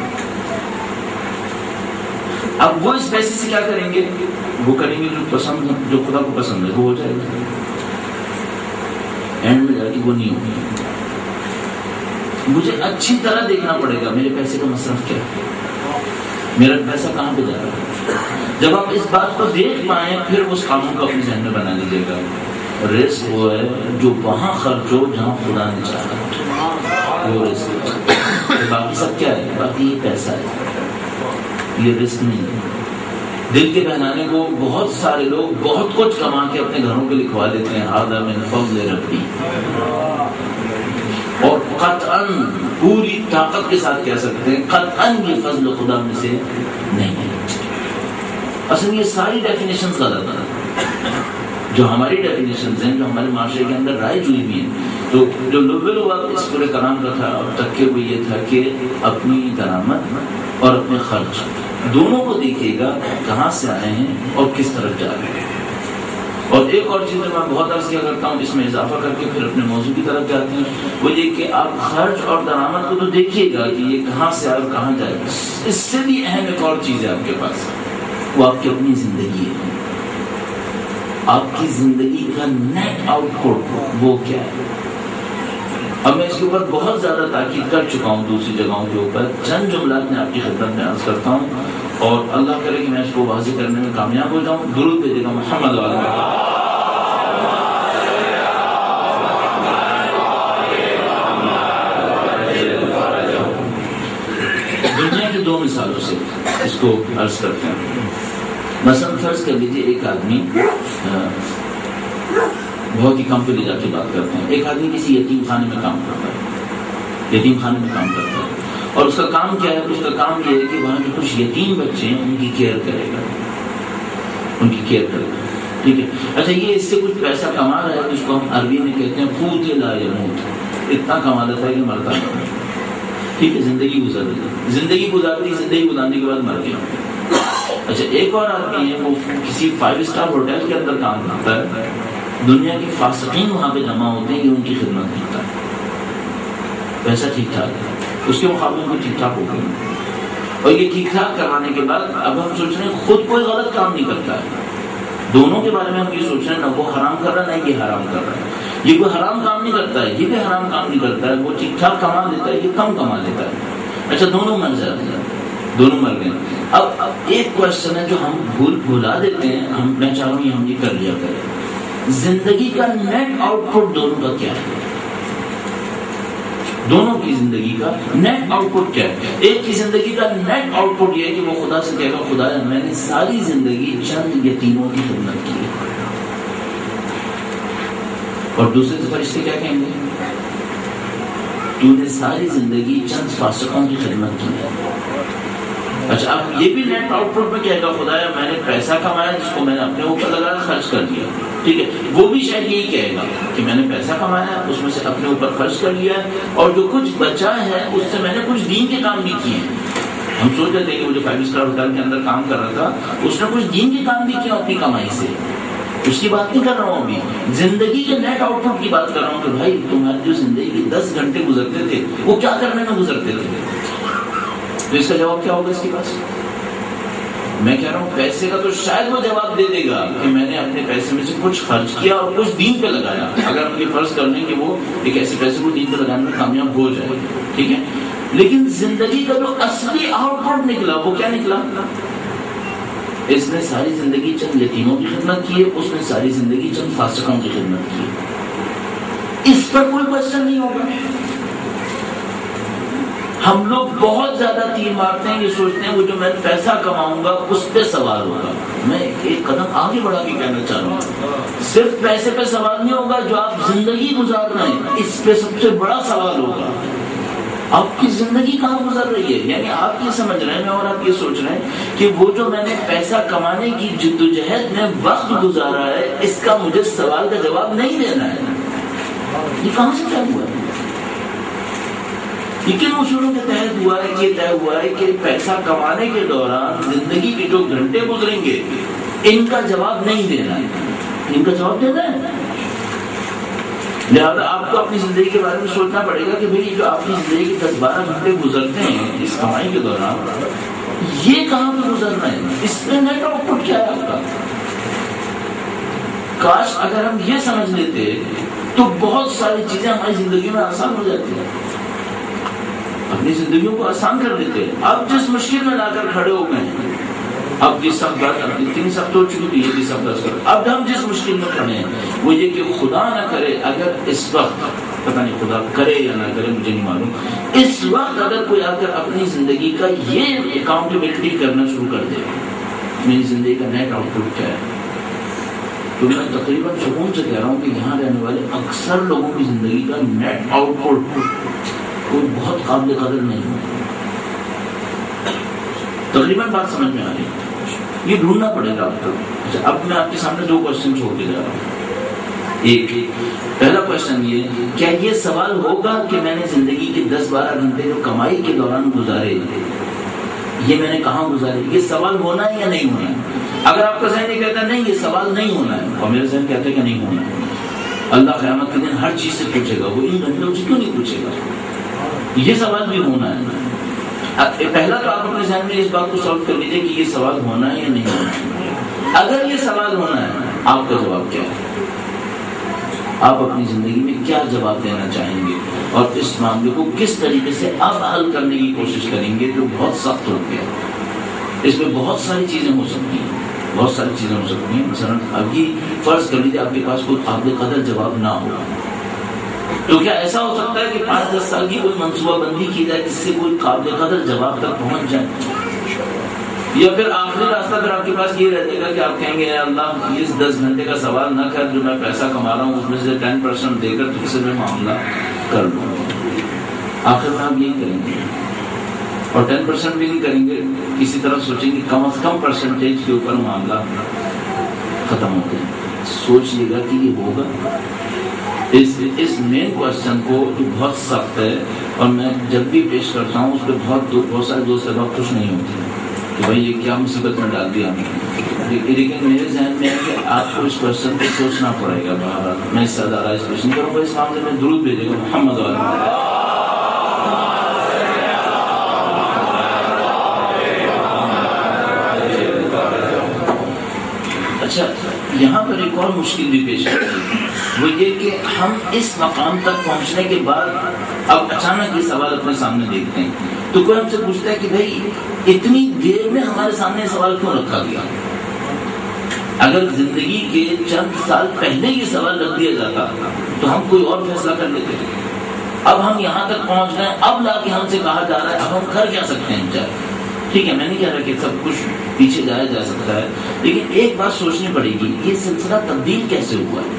اب وہ اس پیسے سے کیا کریں گے؟ وہ کریں گے جو پسند, جو خدا کو پسند ہے وہ ہو جائے گا. اینڈ میں جا کے وہ نہیں ہوگی. مجھے اچھی طرح دیکھنا پڑے گا میرے پیسے کا مصرف کیا ہے, میرا پیسہ کہاں پہ جا رہا ہے. جب آپ اس بات کو دیکھ پائیں پھر اس قانون کو اپنے ذہن میں بنا لیجیے گا. رزق وہ ہے جو وہاں خرچ ہو جہاں خدا نے چاہا, وہ رزق. باقی سب کیا ہے؟ باقی یہ پیسہ ہے, یہ رزق نہیں ہے. دل کے بہلانے کو بہت سارے لوگ بہت کچھ کما کے اپنے گھروں پہ لکھوا دیتے ہیں ہذا من فضل ربی, اور قطعاً پوری طاقت کے ساتھ کہہ سکتے ہیں قطعاً یہ فضل خدا میں سے نہیں ہے. اصل یہ ساری ڈیفینیشنز غلط ہیں جو ہماری ڈیفینیشنز ہیں, جو ہمارے معاشرے کے اندر رائج ہوئی بھی ہیں. تو جو لبل وقت اس پورے کلام کا تھا اب تک کہ وہ یہ تھا کہ اپنی درآمد اور اپنے خرچ دونوں کو دیکھیے گا کہاں سے آئے ہیں اور کس طرف جا رہے ہیں. اور ایک اور چیز میں بہت عرض کیا کرتا ہوں, اس میں اضافہ کر کے پھر اپنے موضوع کی طرف جاتے ہیں, وہ یہ کہ آپ خرچ اور درآمد کو تو دیکھیے گا کہ یہ کہاں سے آئے اور کہاں جائے گا. اس سے بھی اہم ایک اور چیز ہے آپ کے پاس, وہ آپ کی اپنی زندگی ہے. آپ کی زندگی کا نیٹ آؤٹ پٹ وہ کیا ہے. اب میں اس کے اوپر بہت زیادہ تاکید کر چکا ہوں دوسری جگہوں کے اوپر, چند جملات میں آپ کی خدمت میں عرض کرتا ہوں اور اللہ کرے کہ میں اس کو واضح کرنے میں کامیاب ہو جاؤں. درود بھیجے گا محمد علیہ. دنیا کی 2 مثالوں سے اس کو عرض کرتے ہیں. مثلا فرض کر لیجیے ایک آدمی بہت ہی کم پہ لے جا کے بات کرتے ہیں, ایک آدمی کسی یتیم خانے میں کام کرتا ہے, یتیم خانے میں کام کرتا ہے اور اس کا کام کیا ہے؟ اس کا کام یہ ہے کہ وہاں جو کچھ یتیم بچے ہیں ان کی کیئر کرے گا, ان کی کیئر کرے گا. ٹھیک ہے. اچھا یہ اس سے کچھ پیسہ کما رہا ہے جس کو ہم عربی میں کہتے ہیں قوت لا یموت, اتنا کما لیتا ہے کہ مرتا نہیں. ٹھیک ہے, زندگی گزار دی, زندگی گزارنے کے بعد مر گیا. اچھا ایک اور آدمی ہے, وہ کسی 5 اسٹار ہوٹل کے اندر کام کرتا ہے, دنیا کے فاسقین وہاں پہ جمع ہوتے ہیں, یہ ان کی خدمت کرتا ہے, پیسہ ٹھیک ٹھاک ہے, اس کے مقابلے میں ٹھیک ٹھاک ہو گئی. اور یہ ٹھیک ٹھاک کروانے کے بعد اب ہم سوچ رہے ہیں خود کوئی غلط کام نہیں کرتا ہے, دونوں کے بارے میں ہم یہ سوچ رہے ہیں نہ وہ حرام کر رہا ہے نہ یہ حرام کر رہا ہے. یہ کوئی حرام کام نہیں کرتا ہے, یہ بھی حرام کام نہیں کرتا ہے, وہ ٹھیک ٹھاک کما لیتا ہے, یہ کم کما لیتا ہے. اچھا دونوں مر جاتے ہیں, دونوں مر گئے. اب ایک کوشچن ہے جو ہم بھولا دیتے ہیں, میں چاہ رہا ہوں ہم یہ کر لیا کریں, زندگی کا نیٹ آؤٹ پٹ دونوں کا کیا ہے؟ دونوں کی زندگی کا نیٹ آؤٹ پٹ کیا ہے؟ ایک کی زندگی کا نیٹ آؤٹ پٹ یہ ہے کہ وہ خدا سے کہے گا خدا میں نے ساری زندگی چند یتیموں کی خدمت کی ہے, اور دوسرے تو فرشتے کیا کہیں گے؟ تو نے ساری زندگی چند فاسقوں کی خدمت کی ہے. اچھا اب یہ بھی نیٹ آؤٹ پٹ میں کہے گا خدایا میں نے پیسہ کمایا جس کو میں نے اپنے اوپر لگایا خرچ کر دیا. ٹھیک ہے, وہ بھی شاید یہی کہے گا کہ میں نے پیسہ کمایا اس میں سے اپنے اوپر خرچ کر لیا اور جو کچھ بچا ہے اس سے میں نے کچھ دین کے کام بھی کیے ہیں. ہم سوچ رہے تھے کہ وہ جو 5 اسٹار ہوٹل کے اندر کام کر رہا تھا اس نے کچھ دین کے کام بھی کیا اپنی کمائی سے, اس کی بات نہیں کر رہا ہوں, ابھی زندگی کے نیٹ آؤٹ پٹ کی بات کر رہا ہوں کہ بھائی تمہاری جو زندگی 10 گھنٹے گزرتے تھے وہ کیا کرنے میں گزرتے تھے. تو اس کا جواب کیا ہوگا اس کے پاس؟ میں کہہ رہا ہوں پیسے کا تو شاید وہ جواب دے دے گا کہ میں نے اپنے پیسے میں سے کچھ خرچ کیا اور کچھ دین پہ لگایا, اگر ہم یہ فرض کر لیں کہ وہ ایک ایسے پیسے کو دین پہ لگانے میں کامیاب ہو جائے. ٹھیک ہے, لیکن زندگی کا جو اصلی آؤٹ پٹ نکلا وہ کیا نکلا؟ اس نے ساری زندگی چند یتیموں کی خدمت کی ہے، اس نے ساری زندگی چند فاسقوں کی خدمت کی ہے۔ اس پر کوئی کوشچن نہیں ہوگا۔ ہم لوگ بہت زیادہ تیر مارتے ہیں، یہ سوچتے ہیں وہ جو میں پیسہ کماؤں گا اس پہ سوال ہوگا۔ میں ایک قدم آگے بڑھا کے کہنا چاہ رہا ہوں، صرف پیسے پہ سوال نہیں ہوگا، جو آپ زندگی گزار رہے ہیں اس پہ سب سے بڑا سوال ہوگا۔ آپ کی زندگی کہاں گزر رہی ہے؟ یعنی آپ یہ سمجھ رہے ہیں اور آپ یہ سوچ رہے ہیں کہ وہ جو میں نے پیسہ کمانے کی جدوجہد میں وقت گزارا ہے اس کا مجھے سوال کا جواب نہیں دینا ہے۔ یہ کہاں سے طے ہوا ہے؟ یہ کن اصولوں کے تحت ہوا ہے؟ یہ طے ہوا ہے کہ پیسہ کمانے کے دوران زندگی کے جو گھنٹے گزریں گے ان کا جواب نہیں دینا ہے، ان کا جواب دینا ہے۔ لہٰذا آپ کو اپنی زندگی کے بارے میں سوچنا پڑے گا کہ بھئی جو آپ کی زندگی کے 10-12 گھنٹے گزرتے ہیں اس کمائی کے دوران، یہ کہاں پہ گزرنا ہے، اس میں نیٹ آؤٹ پٹ کیا ہے آپ کا؟ کاش اگر ہم یہ سمجھ لیتے تو بہت ساری چیزیں ہماری زندگی میں آسان ہو جاتی ہیں، اپنی زندگیوں کو آسان کر دیتے۔ اب جس مشکل میں لا کر کھڑے ہو گئے ہیں، اب یہ سب بات اتنی سخت ہو چکی تھی، یہ بھی سب بات کر، اب ہم جس مشکل میں کھڑے ہیں وہ یہ کہ خدا نہ کرے اگر اس وقت، پتہ نہیں خدا کرے یا نہ کرے مجھے نہیں معلوم، اس وقت اگر کوئی آ کر اپنی زندگی کا یہ اکاؤنٹیبلٹی کرنا شروع کر دے، میری زندگی کا نیٹ آؤٹ پٹ کیا ہے، تو میں تقریباً سکون سے کہہ رہا ہوں کہ یہاں رہنے والے اکثر لوگوں کی زندگی کا نیٹ آؤٹ پٹ کوئی بہت قابل قدر نہیں ہے۔ تقریباً بات سمجھ میں آ رہی ہے، یہ ڈھونڈنا پڑے گا آپ کو۔ اچھا، اب میں آپ کے سامنے 2 کوشچن چھوڑ کے جا رہا ہوں۔ ایک پہلا کوشچن یہ، کیا یہ سوال ہوگا کہ میں نے زندگی کے 10-12 گھنٹے جو کمائی کے دوران گزارے یہ میں نے کہاں گزارے، یہ سوال ہونا ہے یا نہیں ہونا ہے؟ اگر آپ کا ذہن یہ کہتا ہے نہیں یہ سوال نہیں ہونا ہے، اور میرا ذہن کہتا ہے کہ نہیں ہونا ہے، اللہ قیامت کے دن ہر چیز سے پوچھے گا، وہ ان گھنٹوں سے کیوں نہیں پوچھے گا؟ یہ سوال بھی ہونا ہے۔ پہلا تو آپ اپنے ذہن میں اس بات کو سالو کر لیجیے کہ یہ سوال ہونا ہے یا نہیں ہونا ہے۔ اگر یہ سوال ہونا ہے، آپ کا جواب کیا ہے؟ آپ اپنی زندگی میں کیا جواب دینا چاہیں گے اور اس معاملے کو کس طریقے سے آپ حل کرنے کی کوشش کریں گے جو بہت سخت ہو گیا؟ اس میں بہت ساری چیزیں ہو سکتی ہیں، بہت ساری چیزیں ہو سکتی ہیں۔ مثلا ابھی فرض کر لیجیے آپ کے پاس کوئی قابل قدر جواب نہ ہو، تو کیا ایسا ہو سکتا ہے کہ 5-10 سال کی کوئی منصوبہ بندی کی جائے جس سے کوئی قابل قدر جواب تک پہنچ جائے؟ یا پھر آخری راستہ پھر آپ کے پاس یہ رہے گا کہ آپ کہیں گے اللہ اس 10 گھنٹے کا سوال نہ کر، جو میں پیسہ کما رہا ہوں اس میں سے 10% دے کر تم سے میں معاملہ کر لوں۔ آخر میں آپ یہی کریں گے، اور 10% بھی نہیں کریں گے، کسی طرح سوچیں گے کم از کم پرسنٹیج کے اوپر معاملہ ختم ہو گیا۔ سوچئے گا کہ یہ ہوگا۔ اس مین کوشچن کو جو بہت سخت ہے اور میں جب بھی پیش کرتا ہوں اس پہ بہت سارے دوست احباب خوش نہیں ہوتے کہ بھائی یہ کیا مصیبت میں ڈال دیا ہمیں، لیکن میرے ذہن میں ہے کہ آپ کو اس کوشچن پہ سوچنا پڑے گا۔ بہرحال میں اس سے زیادہ اس کوشچن کروں گا، اس معاملے میں درود بھیجے گا محمد علیہ۔ اچھا، یہاں پر ایک اور مشکل بھی پیش آتی ہے، وہ یہ کہ ہم اس مقام تک پہنچنے کے بعد اب اچانک یہ سوال اپنے سامنے دیکھتے ہیں تو کوئی ہم سے پوچھتا ہے کہ بھائی اتنی دیر میں ہمارے سامنے سوال کیوں رکھا گیا؟ اگر زندگی کے چند سال پہلے یہ سوال رکھ دیا جاتا تو ہم کوئی اور فیصلہ کر لیتے۔ اب ہم یہاں تک پہنچ گئے، اب لا کے ہم سے کہا جا رہا ہے اب ہم کر کیا سکتے ہیں؟ چاہے ٹھیک ہے، میں نہیں کہہ رہا کہ سب کچھ پیچھے جایا جا سکتا ہے، لیکن ایک بات سوچنی پڑے گی، یہ سلسلہ تبدیل کیسے ہوا ہے؟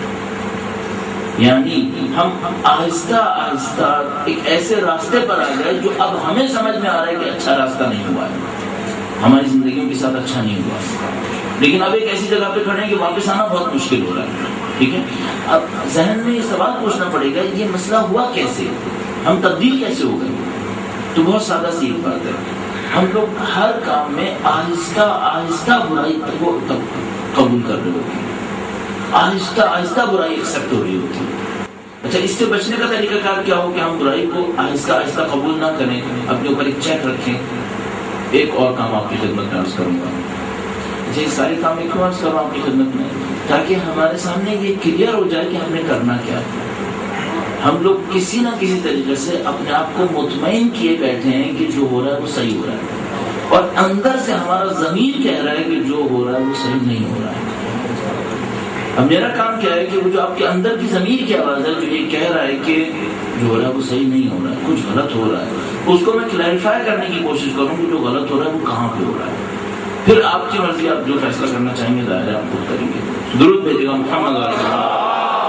یعنی ہم آہستہ آہستہ ایک ایسے راستے پر آ گئے جو اب ہمیں سمجھ میں آ رہا ہے کہ اچھا راستہ نہیں ہوا ہے، ہماری زندگیوں کے ساتھ اچھا نہیں ہوا، لیکن اب ایک ایسی جگہ پہ کھڑے ہیں کہ واپس آنا بہت مشکل ہو رہا ہے۔ ٹھیک ہے، اب ذہن میں یہ سوال پوچھنا پڑے گا یہ مسئلہ ہوا کیسے، ہم تبدیل کیسے ہو گئے؟ تو بہت سادہ سی ایک بات ہے، ہم لوگ ہر کام میں آہستہ آہستہ برائی کو قبول کر رہے ہوتے ہیں، آہستہ آہستہ برائی ایکسپٹ ہو رہی ہوتی ہے۔ اچھا، اس سے بچنے کا طریقہ کار کیا ہو کہ ہم برائی کو آہستہ آہستہ قبول نہ کریں، اپنے اوپر ایک چیک رکھیں۔ ایک اور کام آپ کی خدمت میں عرض کروں گا، یہ سارے کام میں کیوں عرض کر رہا ہوں آپ کی خدمت میں، تاکہ ہمارے سامنے یہ کلیئر ہو جائے کہ ہم نے کرنا کیا ہے۔ ہم لوگ کسی نہ کسی طریقے سے اپنے آپ کو مطمئن کیے بیٹھے ہیں کہ جو ہو رہا ہے وہ صحیح ہو رہا ہے، اور اندر سے ہمارا ضمیر کہہ رہا ہے کہ جو ہو رہا ہے وہ صحیح نہیں ہو رہا ہے۔ اب میرا کام کیا ہے کہ وہ جو آپ کے اندر کی ضمیر کی آواز ہے جو یہ کہہ رہا ہے کہ جو ہو رہا ہے وہ صحیح نہیں ہو رہا ہے، کچھ غلط ہو رہا ہے، اس کو میں کلیریفائی کرنے کی کوشش کروں کہ جو غلط ہو رہا ہے وہ کہاں پہ ہو رہا ہے۔ پھر آپ کی مرضی، آپ جو فیصلہ کرنا چاہیں گے ظاہر ہے آپ خود کریں گے۔ درود بھیجے گا محمد علیہ السلام۔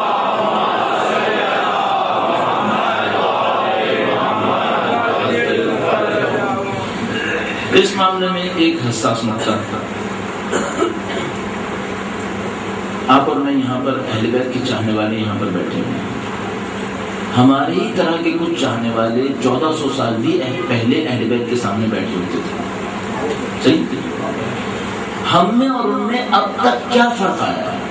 اس معاملے میں ایک حساس نقطہ تھا، آپ اور میں یہاں پر اہل بیت کے چاہنے والے یہاں پر بیٹھے ہوئے ہیں، ہمارے ہی طرح کے کچھ چاہنے والے 1400 سال بھی پہلے اہل بیت کے سامنے بیٹھے ہوتے تھے، صحیح؟ ہم میں اور ان میں اب تک کیا فرق آیا ہے؟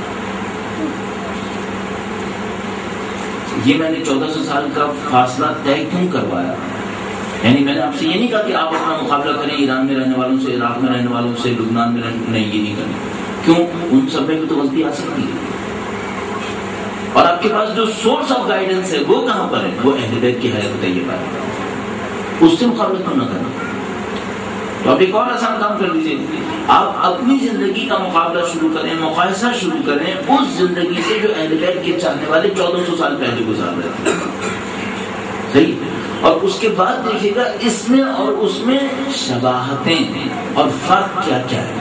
یہ میں نے 1400 سال کا فاصلہ طے کیوں کروایا؟ یعنی میں نے آپ سے یہ نہیں کہا کہ آپ اپنا مقابلہ کریں ایران میں رہنے والوں سے، عراق میں رہنے والوں سے، لبنان میں نہیں، یہ نہیں کریں۔ کیوں؟ ان سب میں بھی تو غلطی آ سکتی ہے، اور آپ کے پاس جو سورس آف گائیڈنس ہے وہ کہاں پر ہے؟ وہ اہل بیت کی حیات طیبہ ہے، اس سے مقابلہ کیوں نہ کریں؟ تو آپ ایک اور آسان کام کر لیجیے، آپ اپنی زندگی کا مقابلہ شروع کریں، مقایسہ شروع کریں اس زندگی سے جو اہل بیت کے چاہنے والے 1400 سال پہلے گزار رہے تھے، صحیح؟ اور اس کے بعد دیکھیے گا اس میں اور اس میں شباہتیں اور فرق کیا کیا ہے۔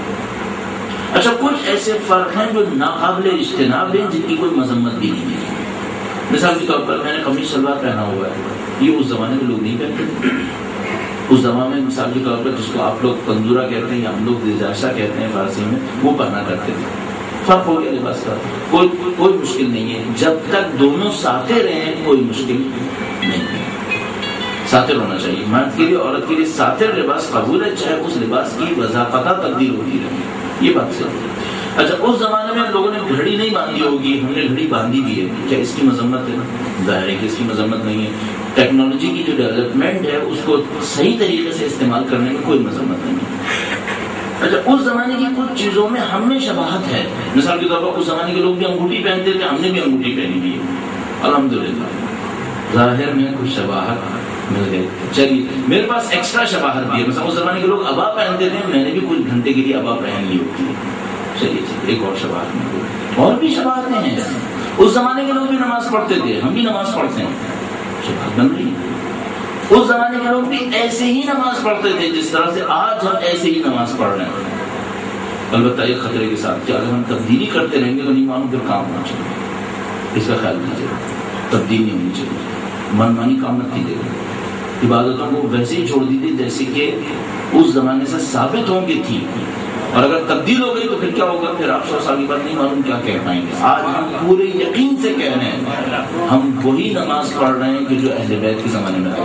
اچھا، کچھ ایسے فرق ہیں جو ناقابل اجتناب ہیں، جن کی کوئی مذمت بھی نہیں ہے۔ مثال کے طور پر میں نے قمیص شلوار پہنا ہوا ہے، یہ اس زمانے میں لوگ نہیں پہنتے تھے۔ اس زمانے میں مثال کے طور پر جس کو آپ لوگ کنزورا کہتے ہیں یا ہم لوگ دجاشا کہتے ہیں فارسی میں، وہ پہنا کرتے تھے۔ فرق ہو گیا لباس کا، کوئی مشکل نہیں ہے، جب تک دونوں ساتھ رہیں کوئی مشکل نہیں ہے۔ ساتر ہونا چاہیے، مرد کے لیے عورت کے لیے ساتر لباس قبول ہے، چاہے اس لباس کی وضاحت تبدیل ہوتی رہے، یہ بات صحیح ہے۔ اچھا، اس زمانے میں لوگوں نے گھڑی نہیں باندھی ہوگی، ہم نے گھڑی باندھی بھی ہے، کیا اس کی مذمت ہے؟ ظاہر ہے کہ اس کی مذمت نہیں ہے۔ ٹیکنالوجی کی جو ڈیولپمنٹ ہے اس کو صحیح طریقے سے استعمال کرنے میں کوئی مذمت نہیں ہے۔ اچھا، اس زمانے کی کچھ چیزوں میں ہم میں شباہت ہے، مثال کے طور پر اس زمانے کے لوگ بھی انگوٹھی پہنتے تھے، ہم نے بھی انگوٹھی پہنی ہوئی ہے، الحمدللہ ظاہر میں کچھ شباہت مل گئی۔ چلیے، میرے پاس ایکسٹرا شباہت بھی ہے، مثلا اس زمانے کے لوگ عبا پہنتے تھے، میں نے بھی کچھ گھنٹے کے لیے عبا پہن لی ہوتی ہے۔ چلیے ایک اور شباہت مل گئی، اور بھی شباہتیں ہیں۔ اس زمانے کے لوگ بھی نماز پڑھتے تھے، ہم بھی نماز پڑھتے ہیں، شباہت بن رہی ہے۔ اس زمانے کے لوگ بھی ایسے ہی نماز پڑھتے تھے جس طرح سے آج ہم ایسے ہی نماز پڑھ رہے ہیں، البتہ ایک خطرے کے ساتھ کہ اگر ہم تبدیلی کرتے رہیں گے تو نہیں معلوم پھر کام ہونا چاہیے، اس کا خیال کیجیے، تبدیلی نہیں ہونی چاہیے، من مانی کام نہ کیجیے، عبادتوں کو ویسے ہی چھوڑ دیجیے جیسے کہ اس زمانے سے ثابت ہوں کہ تھی، اور اگر تبدیل ہو گئی تو پھر کیا ہوگا؟ پھر آپ 100 سال کی بات نہیں معلوم کیا کہہ پائیں گے۔ آج ہم پورے یقین سے کہہ رہے ہیں ہم وہی نماز پڑھ رہے ہیں کہ جو اہل بیت کے زمانے میں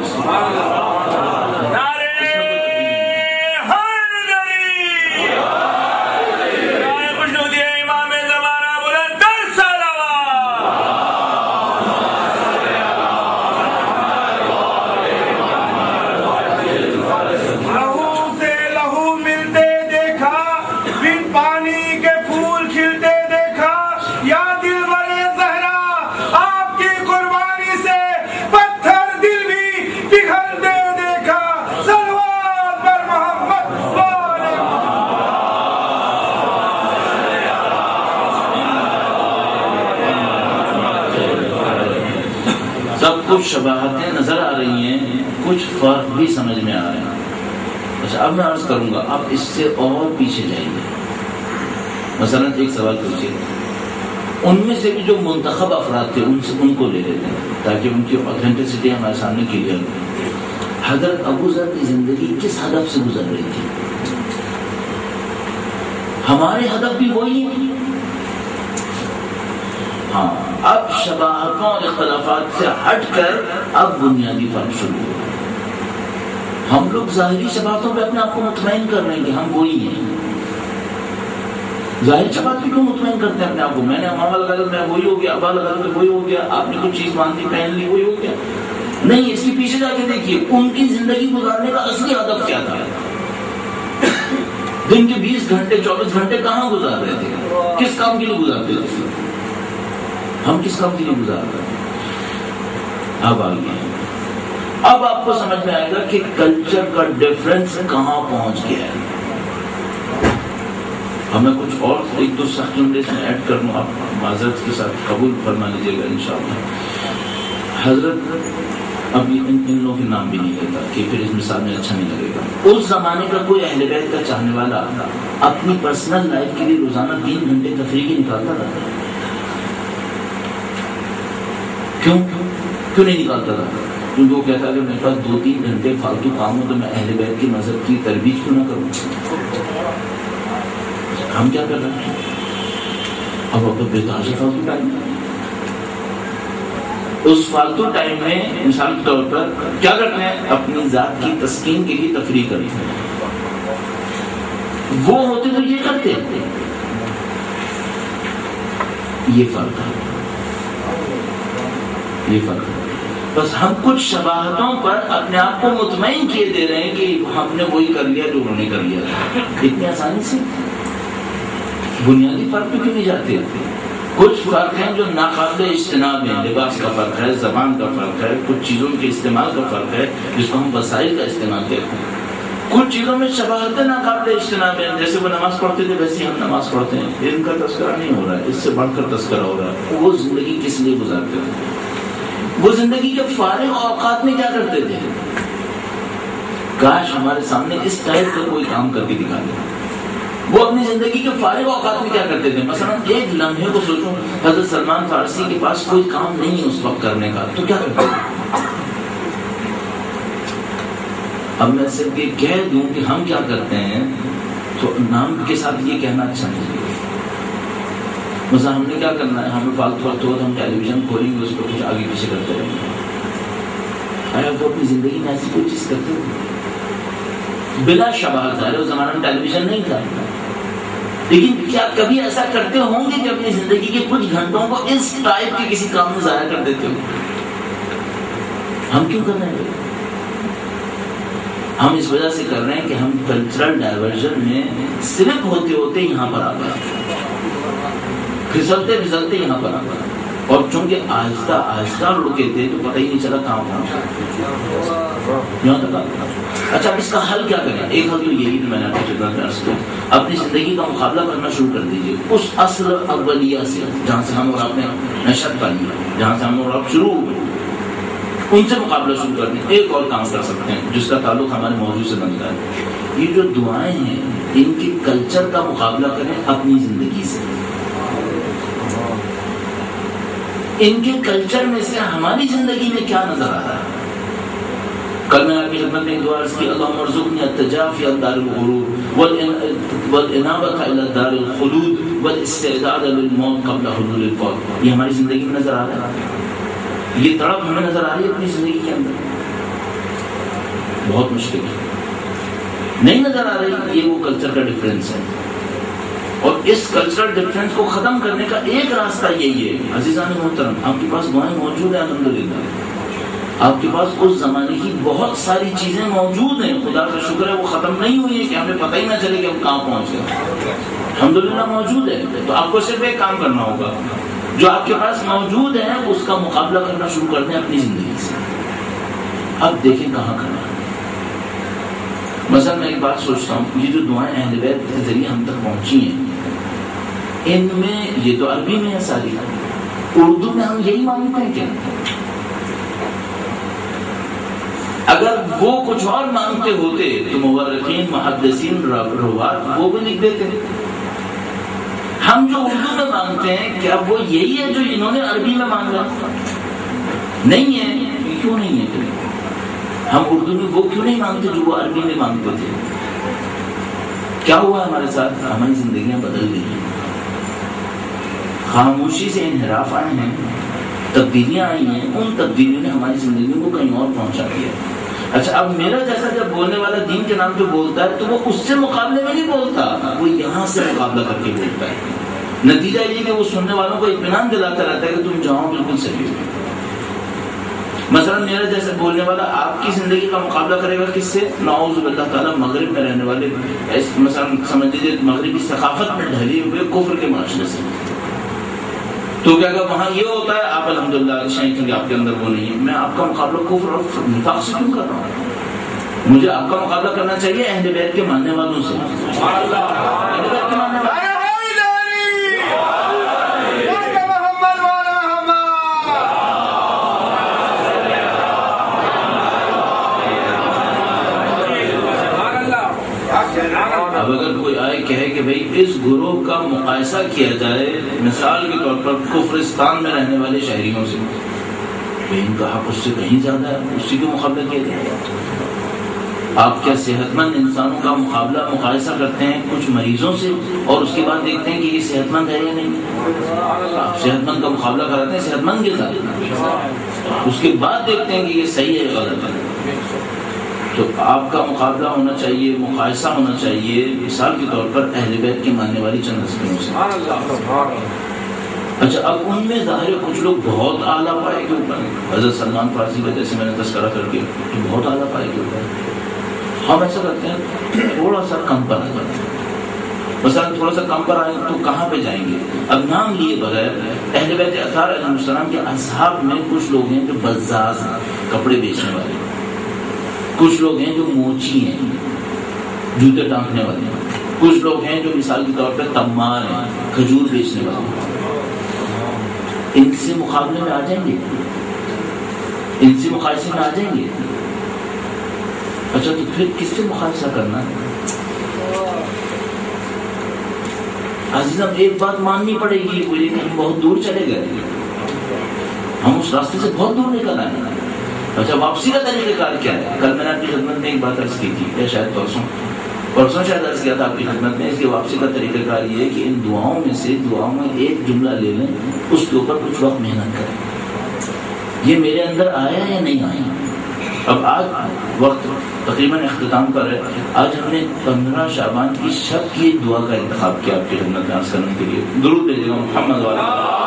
کچھ شباہتیں نظر آ رہی ہیں، کچھ فرق بھی سمجھ میں آ رہے ہیں۔ اچھا، اب میں عرض کروں گا، آپ اس سے اور پیچھے جائیں گے۔ مثلا ایک سوال پوچھیے، ان میں سے بھی جو منتخب افراد تھے ان کو لے لیتے ہیں تاکہ ان کی اوتھینٹسٹی ہمارے سامنے کلیئر ہو۔ حضرت ابو ذر کی زندگی کس ہدف سے گزر رہی تھی؟ ہمارے ہدف بھی وہی ہیں۔ ہاں، اب شباہتوں اور اختلافات سے ہٹ کر اب بنیادی فرق شروع ہو۔ ہم لوگ ظاہری شباہتوں پہ اپنے آپ کو مطمئن کر رہے ہیں کہ ہم وہی ہیں۔ ظاہر شباہت پہ کیوں مطمئن کرتے ہیں اپنے آپ کو؟ میں نے امامہ لگا لیا میں وہی ہو گیا، ابا لگا لیا وہی ہو گیا، آپ نے کچھ چیز باندھی پہن لی وہی ہو گیا۔ نہیں، اس کے پیچھے جا کے دیکھیے ان کی زندگی گزارنے کا اصلی ہدف کیا تھا۔ دن کے 20 گھنٹے 24 گھنٹے کہاں گزار رہے تھے؟ کس کام کے لیے گزارتے تھے؟ ہم کس کام کے لیے گزار رہے ہیں؟ اب آ گیا. اب آپ کو سمجھ میں آئے گا کہ کلچر کا ڈفرنس کہاں پہنچ گیا ہے. ہمیں کچھ اور ایک دو سخت جملے سے ایڈ کر لوں, آپ معذرت کے ساتھ قبول فرما لیجیے گا انشاءاللہ. حضرت اب ان لوگوں کے نام بھی نہیں لیتا کہ پھر اس مثال میں اچھا نہیں لگے گا. اس زمانے کا کوئی اہل بیت کا چاہنے والا اپنی پرسنل لائف کے لیے روزانہ 3 گھنٹے تفریح کی نکالتا تھا؟ کیوں نہیں نکالتا تھا؟ کیونکہ وہ کہتا کہ میرے پاس 2-3 گھنٹے فالتو کام ہو تو میں اہل بیت کے مذہب کی ترویج کیوں نہ کروں. ہم کیا کر رہے ہیں اب بے تحاشا فالتو ٹائم. اس فالتو ٹائم میں مثال کے طور پر کیا کرتے ہیں, اپنی ذات کی تسکین کے لیے تفریح کرتے ہیں. وہ ہوتے تو یہ کرتے ہیں. یہ فرق ہے. بس ہم کچھ شباہتوں پر اپنے آپ کو مطمئن کیے دے رہے ہیں کہ ہم نے وہی کر لیا جو انہوں نے کر لیا. اتنی آسانی سے بنیادی فرق پہ کیوں نہیں جاتے؟ کچھ فرق ہیں جو ناقابل اجتناب ہیں. لباس کا فرق ہے, زبان کا فرق ہے, کچھ چیزوں کے استعمال کا فرق ہے جس کو ہم وسائل کا استعمال کرتے ہیں. کچھ چیزوں میں شباہتیں ناقابل اجتناب ہیں. جیسے وہ نماز پڑھتے تھے ویسے ہم نماز پڑھتے ہیں. ان کا تذکرہ نہیں ہو رہا ہے, اس سے بڑھ کر تذکرہ ہو رہا ہے. وہ زندگی کس لیے گزارتے تھے؟ وہ زندگی کے فارغ اوقات میں کیا کرتے تھے؟ کاش ہمارے سامنے اس ٹائپ کا کوئی کام کر کے دکھا دے. وہ اپنی زندگی کے فارغ اوقات میں کیا کرتے تھے؟ مثلا ایک لمحے کو سوچو, حضرت سلمان فارسی کے پاس کوئی کام نہیں ہے اس وقت کرنے کا, تو کیا کرتے تھے؟ اب میں صرف یہ کہہ دوں کہ ہم کیا کرتے ہیں تو نام کے ساتھ یہ کہنا اچھا نہیں ہے. مثلا ہم نے کیا کرنا ہے, ہمیں فالتو وقت ہو تو ہم ٹیلی ویژن کھولیں گے, اس کو کچھ آگے پیچھے کرتے رہیں گے. آیا وہ اپنی زندگی میں ایسی کوئی چیز کرتے ہیں بلا شبہت؟ ظاہر اس زمانے میں ٹیلی ویژن نہیں تھا, لیکن کیا کبھی ایسا کرتے ہوں گے کہ اپنی زندگی کے کچھ گھنٹوں کو اس ٹائپ کے کسی کام میں ضائع کر دیتے ہو؟ ہم کیوں کر رہے ہیں؟ ہم اس وجہ سے کر رہے ہیں کہ ہم کلچرل ڈائیورژن میں صرف ہوتے یہاں پر آ گئے, پھسلتے یہاں پر آ گئے. اور چونکہ آہستہ رکے تھے تو پتہ ہی نہیں چلا کہاں یہاں تک آ گیا. اچھا, اس کا حل کیا کریں؟ ایک حل تو یہی میں نے آپ کو عرض کیا, اپنی زندگی کا مقابلہ کرنا شروع کر دیجیے اس اصل اولیہ سے جہاں سے ہم اور آپ نے نشأت پائی, جہاں سے ہم اور آپ شروع ہوئے, ان سے مقابلہ شروع کر دیں. ایک اور کام کر سکتے ہیں جس کا تعلق ہمارے موضوع سے بنتا ہے. یہ جو دعائیں ہیں ان کے کلچر کا مقابلہ کریں اپنی زندگی سے. ان کے کلچر میں سے ہماری زندگی میں کیا نظر آ رہا ہے؟ کل میں آپ کی خدمت میں دعا عرض کی, اللہم ارزقنی التجافی عن دار الغرور والانابۃ الی دار الخلود والاستعداد للموت قبل حلول الفوت. یہ ہماری زندگی میں نظر آ رہا ہے, یہ تڑپ ہمیں نظر آ رہی ہے اپنی زندگی کے اندر. بہت مشکل ہے, نہیں نظر آ رہی. یہ وہ کلچر کا ڈفرینس ہے, اور اس کلچرل ڈفرینس کو ختم کرنے کا ایک راستہ یہی ہے. عزیزان محترم, آپ کے پاس دعائیں موجود ہیں الحمدللہ, آپ کے پاس اس زمانے کی بہت ساری چیزیں موجود ہیں. خدا کا شکر ہے وہ ختم نہیں ہوئی ہے کہ ہمیں پتہ ہی نہ چلے کہ ہم کہاں پہنچ گئے. الحمدللہ موجود ہے. تو آپ کو صرف ایک کام کرنا ہوگا, جو آپ کے پاس موجود ہے اس کا مقابلہ کرنا شروع کر دیں اپنی زندگی سے. اب دیکھیں کہاں کھڑا ہے. مثلا میں ایک بات سوچتا ہوں, یہ جو دعائیں اہل بیت کے ذریعے ہم تک پہنچی ہیں, ان میں یہ تو عربی میں ہے ساری, اردو میں ہم یہی مانگتے ہیں. کیا اگر وہ کچھ اور مانگتے ہوتے تو مورخین, محدثین, روات وہ بھی لکھ دیتے. ہم جو اردو میں مانگتے ہیں کیا وہ یہی ہے جو انہوں نے عربی میں مانگا؟ نہیں ہے. کیوں نہیں ہے؟ ہم اردو میں وہ کیوں نہیں مانگتے جو وہ عربی میں مانگتے تھے؟ کیا ہوا ہمارے ساتھ؟ ہماری زندگیاں بدل گئی ہیں, خاموشی سے انحراف آئے ہیں, تبدیلیاں آئی ہیں. ان تبدیلیوں نے ہماری زندگیوں کو کہیں اور پہنچا دیا. اچھا, اب میرا جیسا جب بولنے والا دین کے نام پہ بولتا ہے تو وہ اس سے مقابلے میں نہیں بولتا, وہ یہاں سے مقابلہ کر کے بولتا ہے. نتیجہ یہ کہ وہ سننے والوں کو اطمینان دلاتا رہتا ہے کہ تم جاؤ بالکل صحیح ہو. مثلا میرا جیسا بولنے والا آپ کی زندگی کا مقابلہ کرے گا کس سے؟ نعوذ باللہ تعالیٰ مغرب میں رہنے والے, مثلا سمجھ لیجیے مغربی ثقافت میں ڈھلے ہوئے کفر کے معاشرے سے. تو کیا کہ وہاں یہ ہوتا ہے آپ الحمدللہ شاید کہ آپ کے اندر وہ نہیں ہے. میں آپ کا مقابلہ کفر اور نفاق سے کیوں کر رہا ہوں؟ مجھے آپ کا مقابلہ کرنا چاہیے اہل بیت کے ماننے والوں سے. اہل بیت کے ماننے والوں اب اگر کوئی آئے کہے کہ بھئی اس گروہ کا مقایسہ کیا جائے مثال کے طور پر کفرستان میں رہنے والے شہریوں سے، ان کا حق اس سے کہیں زیادہ ہے، اسی کو مقابلہ کیا جائے. آپ کیا صحت مند انسانوں کا مقایسہ کرتے ہیں کچھ مریضوں سے اور اس کے بعد دیکھتے ہیں کہ یہ صحت مند ہے یا نہیں؟ آپ صحت مند کا مقابلہ کراتے ہیں صحت مند کے ساتھ، اس کے بعد دیکھتے ہیں کہ یہ صحیح ہے غلط ہے. تو آپ کا مقابلہ ہونا چاہیے، مقایسہ ہونا چاہیے مثال کے طور پر اہل بیت کی ماننے والی چند ہستیوں سے. اچھا اب ان میں ظاہر کچھ لوگ بہت اعلیٰ پائے کے اوپر، حضرت سلمان فارسی کا جیسے میں نے تذکرہ کر کے بہت اعلیٰ پائے کے اوپر ہم ایسا کرتے ہیں تھوڑا سا کم پر آ جاتے ہیں. مثلا تھوڑا سا کم پر آئیں تو کہاں پہ جائیں گے؟ اب نام لیے بغیر اہل بیت اطہار علیہ السلام کے اصحاب میں کچھ لوگ ہیں جو بزاز ہیں، کپڑے بیچنے والے، کچھ لوگ ہیں جو موچی ہیں، جوتے ٹانکنے والے ہیں، کچھ لوگ ہیں جو مثال کے طور پہ تمار ہیں، کھجور بیچنے والے ہیں. ان سے مقابلے میں آ جائیں گے؟ ان سے مقایسے میں آ جائیں گے؟ اچھا تو پھر کس سے مقایسہ کرنا ہے؟ عزیزم ایک بات ماننی پڑے گی کہ ہم بہت دور چلے گئے، ہم اس راستے سے بہت دور نکل آئے. اچھا واپسی کا طریقہ کار کیا ہے؟ کل میں نے آپ کی خدمت میں ایک بات عرض کی تھی، یا شاید پرسوں شاید عرض کیا تھا آپ کی خدمت میں. اس کی واپسی کا طریقہ کار یہ ہے کہ ان دعاؤں میں سے ایک جملہ لے لیں، اس کے اوپر کچھ وقت محنت کریں. یہ میرے اندر آیا یا نہیں آیا؟ اب آج وقت تقریباً اختتام پر ہے. آج ہم نے 15 شعبان کی شب کی ایک دعا کا انتخاب کیا آپ کی خدمت میں عرض کرنے کے لیے. درود بھیجے گا محمد والا.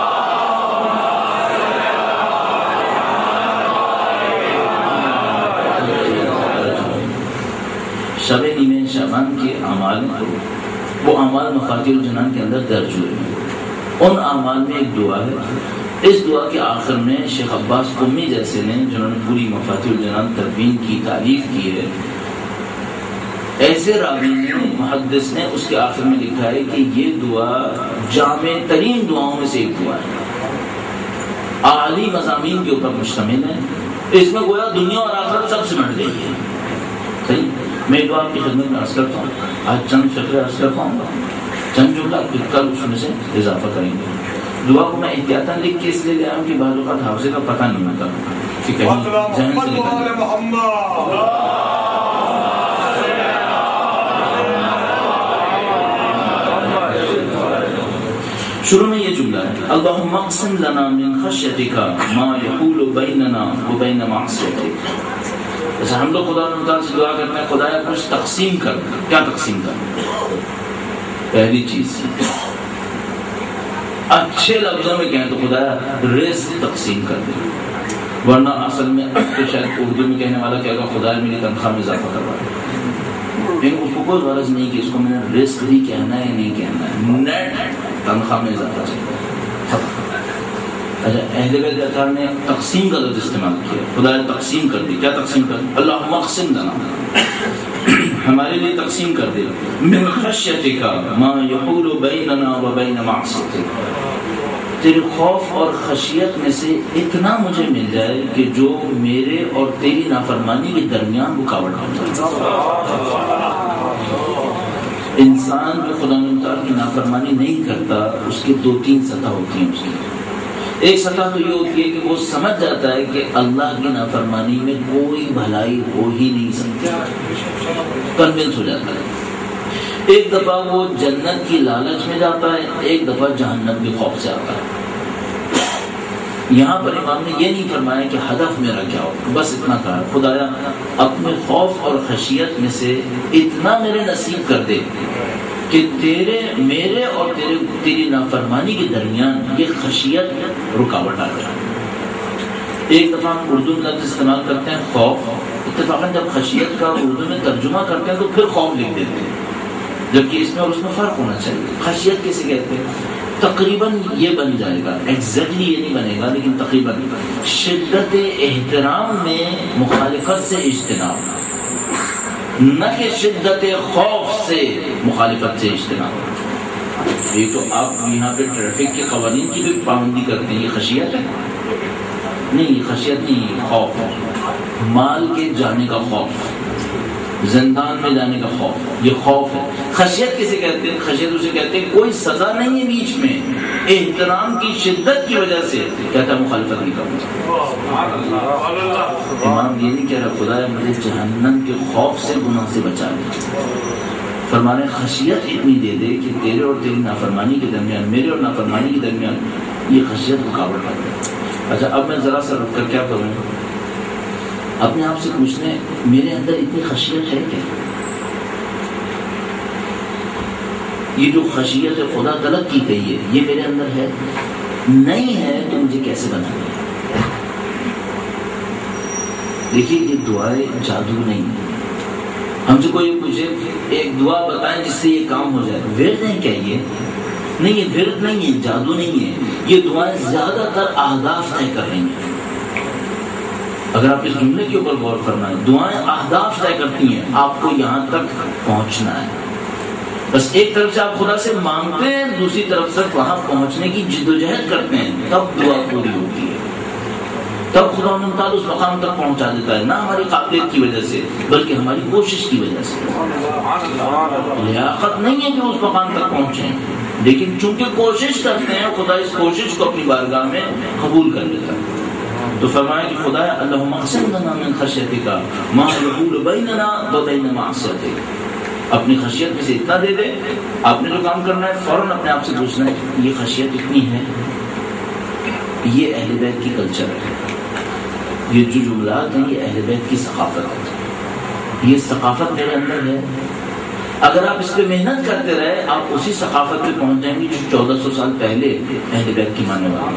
شب نیمہ شعبان کے اعمال وہ اعمال مفاتیح الجنان کے اندر درج ہوئے ہیں. ان اعمال میں ایک دعا ہے. اس دعا کے آخر میں شیخ عباس قمی جیسے نے جنہوں نے پوری مفاتیح الجنان تدوین کی تعریف کی ہے، ایسے راوی نے محدث نے اس کے آخر میں لکھا ہے کہ یہ دعا جامع ترین دعاؤں میں سے ایک دعا ہے، اعلی مضامین کے اوپر مشتمل ہے. اس میں گویا دنیا اور آخرت سب سمٹ گئی ہے. صحیح. میں دعا آپ کی خدمت میں عرض کرتا ہوں. آج چند فقرے عرض کر پاؤں گا، چند جملہ پھر کل اس میں سے اضافہ کریں گے. دعا کو میں احتیاطاً لکھ کے اس لیے لے آؤں کہ بعض اوقات حافظے کا پتہ نہیں ہوتا کہ کہیں ذہن سے نکل. شروع میں یہ جملہ ہے، اللہم اقسم لنا من خشیتک ما یحول بیننا وبین معصیتک. جیسے ہم لوگ خدا تعالیٰ سے دعا کرتے ہیں خدایا کچھ تقسیم کر. کیا تقسیم کر؟ پہلی چیز اچھے لفظوں میں کہیں تو خدایا رزق تقسیم کر دے. ورنہ اصل میں تو شاید اردو میں کہنے والا کہے گا خدایا میری تنخواہ میں اضافہ کروا دے. لیکن اس کو کوئی غرض نہیں کہ اس کو میں نے رزق ہی کہنا ہے یا نہیں کہنا ہے، نیٹ تنخواہ میں اضافہ چاہیے. اچھا اہل بیت اطہار نے تقسیم کا لفظ استعمال کیا. خدا نے تقسیم کر دی. کیا تقسیم کر دی؟ اللہم اقسم لنا، ہمارے لیے تقسیم کر دے. من خشیتک ما یحول بیننا وبین معصیتک، تیرے خوف اور خشیت میں سے اتنا مجھے مل جائے کہ جو میرے اور تیری نافرمانی کے درمیان رکاوٹ بن جائے. انسان جو خدا تعالیٰ کی نافرمانی نہیں کرتا اس کی 2-3 سطح ہوتی ہیں. اس کی ایک سطح تو یہ ہوتی ہے کہ وہ سمجھ جاتا ہے کہ اللہ کی نافرمانی میں کوئی بھلائی ہو ہی نہیں سکتی، کنونس ہو جاتا ہے. ایک دفعہ وہ جنت کی لالچ میں جاتا ہے، ایک دفعہ جہنم کے خوف سے آتا ہے. یہاں پر امام نے یہ نہیں فرمایا کہ ہدف میرا کیا ہو، بس اتنا کہا خدایا اپنے خوف اور خشیت میں سے اتنا میرے نصیب کر دے کہ میرے اور تیری نافرمانی کے درمیان یہ خشیت رکاوٹ آ جائے. ایک دفعہ ہم اردو میں لفظ استعمال کرتے ہیں خوف، اتفاقاً جب خشیت کا اردو میں ترجمہ کرتے ہیں تو پھر خوف لکھ دیتے ہیں، جبکہ اس میں اور اس میں فرق ہونا چاہیے. خشیت کیسے کہتے ہیں؟ تقریباً یہ بن جائے گا، ایگزیکٹلی یہ نہیں بنے گا لیکن تقریباً شدت احترام میں مخالفت سے اجتناب، نہ کہ شدت خوف سے مخالفت سے اجتناب۔ یہ تو آپ یہاں پہ ٹریفک کے قوانین کی بھی پابندی کرتے ہیں، یہ خشیت ہے؟ نہیں، یہ خشیت نہیں، یہ خوف ہے۔ مال کے جانے کا خوف، زندان میں جانے کا خوف، یہ خوف ہے۔ خشیت کسے کہتے ہیں؟ خشیت اسے کہتے ہیں کوئی سزا نہیں ہے بیچ میں، احترام کی شدت کی وجہ سے کہتا ہے مخالفت نہیں کروں۔ امام یہ نہیں کہہ رہا خدایا مجھے جہنم کے خوف سے گناہ سے بچا لے، فرمانے خشیت اتنی دے دے کہ تیرے اور تیری نافرمانی کے درمیان، میرے اور نافرمانی کے درمیان یہ خشیت رکاوٹ کر دے۔ اچھا اب میں ذرا سا رک کر کیا کروں، اپنے آپ سے پوچھنے میرے اندر اتنی خشیت ہے کیا؟ یہ جو خشیت خدا طلب کی گئی ہے یہ میرے اندر ہے؟ نہیں ہے تو مجھے کیسے بنانا؟ دیکھیے یہ دعائیں جادو نہیں ہے۔ ہم سے کوئی پوچھے ایک دعا بتائیں جس سے یہ کام ہو جائے، ورد ہے کیا یہ؟ نہیں، یہ ورد نہیں ہے، جادو نہیں ہے، یہ دعائیں زیادہ تر اہداف طے کر رہی ہیں۔ اگر آپ اس جملے کے اوپر غور فرمائیں، دعائیں اہداف طے کرتی ہیں، آپ کو یہاں تک پہنچنا ہے۔ بس ایک طرف سے آپ خدا سے مانگتے ہیں، دوسری طرف سے وہاں پہنچنے کی جدوجہد کرتے ہیں، تب دعا پوری ہوتی ہے، تب خدا تعالیٰ اس مقام تک پہنچا دیتا ہے، نہ ہماری قابلیت کی وجہ سے بلکہ ہماری کوشش کی وجہ سے۔ لیاقت نہیں ہے کہ اس مقام تک پہنچیں، لیکن چونکہ کوشش کرتے ہیں خدا اس کوشش کو اپنی بارگاہ میں قبول کر لیتا ہے۔ تو فرمایا کہ خدا اللہم اقسم لنا من خشیتک ما یحول بیننا و بین معصیتک، اپنی خشیت میں سے اتنا دے دے۔ آپ نے جو کام کرنا ہے فوراً اپنے آپ سے پوچھنا ہے یہ خشیت اتنی ہے؟ یہ اہل بیت کی کلچر ہے، یہ جو جملات ہیں یہ اہل بیت کی ثقافت ہے، یہ ثقافت میرے اندر ہے۔ اگر آپ اس پہ محنت کرتے رہے آپ اسی ثقافت پہ پہنچ جائیں گے جو 1400 سال پہلے اہل بیت کی ماننے والے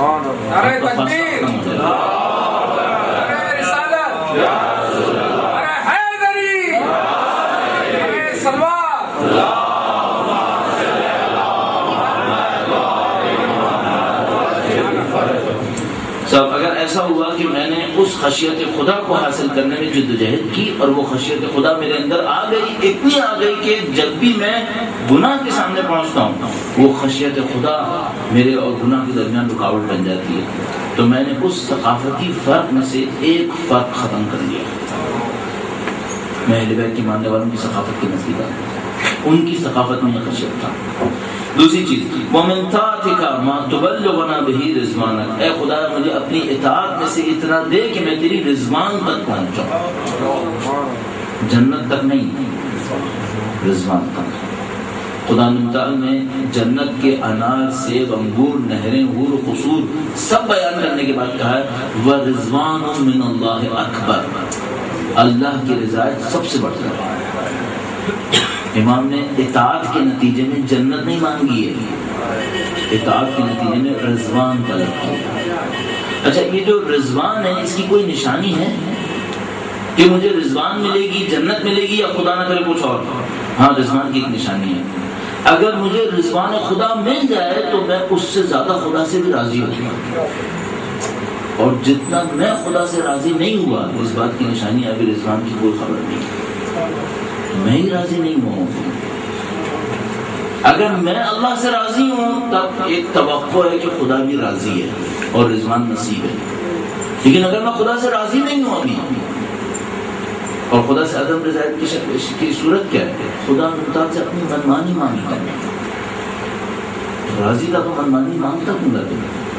صاحب۔ اگر ایسا ہوا کہ میں نے اس خشیت خدا کو حاصل کرنے میں جدوجہد کی اور وہ خشیت خدا میرے اندر آ گئی، اتنی آ گئی کہ جب بھی میں گناہ کے سامنے پہنچتا ہوں وہ خشیت خدا میرے اور گناہ کے درمیان رکاوٹ بن جاتی ہے، تو میں نے اس ثقافتی فرق میں سے ایک فرق ختم کر لیا۔ میں اہل بیت کی ماننے والوں کی ثقافت کے نزدیک آتا ہوں، ان کی ثقافت میں یہ خشیت تھا۔ دوسری چیز وَمِن طَاعَتِكَ مَا تُبَلِّغُنَا بِهِ رِضْوَانَكَ، اے خدا مجھے اپنی اطاعت میں سے اتنا دے کہ میں تیری رضوان تک پہنچ جاؤں، جنت تک نہیں، رضوان تک۔ خدا تعالی نے جنت کے انار، سیب، انگور، نہریں، حور و قصور سب بیان کرنے کے بعد کہا ہے وَرِضْوَانٌ مِّنَ اللَّهِ أَكْبَرُ، اللہ کی رضا سب سے بڑھ کر ہے۔ امام نے اطاعت کے نتیجے میں جنت نہیں مانگی ہے، اطاعت کے نتیجے میں رضوان طلب کیا۔ اچھا یہ جو رضوان ہے اس کی کوئی نشانی ہے کہ مجھے رضوان ملے گی، جنت ملے گی، یا خدا نہ کرے کچھ اور؟ ہاں رضوان کی ایک نشانی ہے، اگر مجھے رضوان خدا مل جائے تو میں اس سے زیادہ خدا سے بھی راضی ہوں، اور جتنا میں خدا سے راضی نہیں ہوا اس بات کی نشانی ہے ابھی رضوان کی کوئی خبر نہیں، میں ہی راضی نہیں ہوں۔ اگر میں اللہ سے راضی ہوں تب ایک توقع ہے کہ خدا بھی راضی ہے اور رضوان نصیب ہے، لیکن اگر میں خدا سے راضی نہیں ہوں ابھی، اور خدا سے عدم رضایت کی صورت کیا ہے؟ خدا ممتاز سے اپنی منمانی مانگتا ہے، راضی تھا تو منمانی مانگتا کیوں گا؟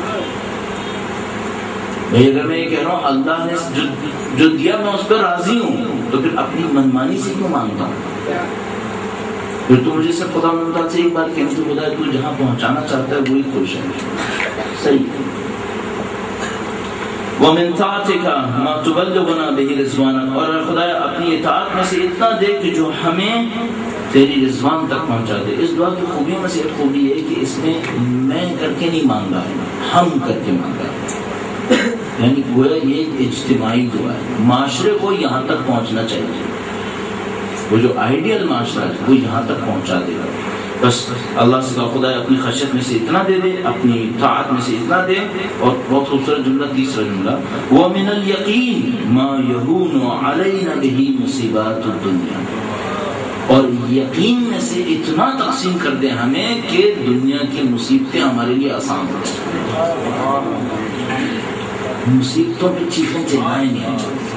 بھائی اگر میں یہ کہہ رہا ہوں اللہ نے جو دیا میں اس پر راضی ہوں تو پھر اپنی منمانی سے کیوں مانگتا ہوں؟ پھر تو مجھے صرف خدا ممتاز سے ایک بات کہنی تو خدا تو جہاں پہنچانا چاہتا ہے وہی خوش ہے، صحیح۔ وَمِن طَاعَتِكَ مَا تُبَلِّغُنَا بِهِ رِضْوَانَكَ، اور خدا اپنی اطاعت میں سے اتنا دے کہ جو ہمیں تیری رضوان تک پہنچا دے۔ اس دعا کی خوبیوں میں سے ایک خوبی ہے کہ اس میں میں کر کے نہیں مانگا ہے، ہم کر کے مانگا ہے، یعنی گویا یہ ایک اجتماعی دعا ہے، معاشرے کو یہاں تک پہنچنا چاہیے، وہ جو آئیڈیل معاشرہ ہے وہ یہاں تک پہنچا دے گا۔ بس اللہ سے خدا اپنی خشیت میں سے اتنا دے دے، اپنی طاعت میں سے اتنا دے. اور بہت خوبصورت جملہ، تیسرا جملہ، وَمِنَ الْيَقِينِ مَا يَهُونُ عَلَيْنَا بِهِ مُصِيبَاتُ الدُّنْيَا، اور یقین میں سے اتنا تقسیم کر دیں ہمیں کہ دنیا کی مصیبتیں ہمارے لیے آسان ہو جائیں. مصیبتوں پہ چیخیں چلائیں نہیں.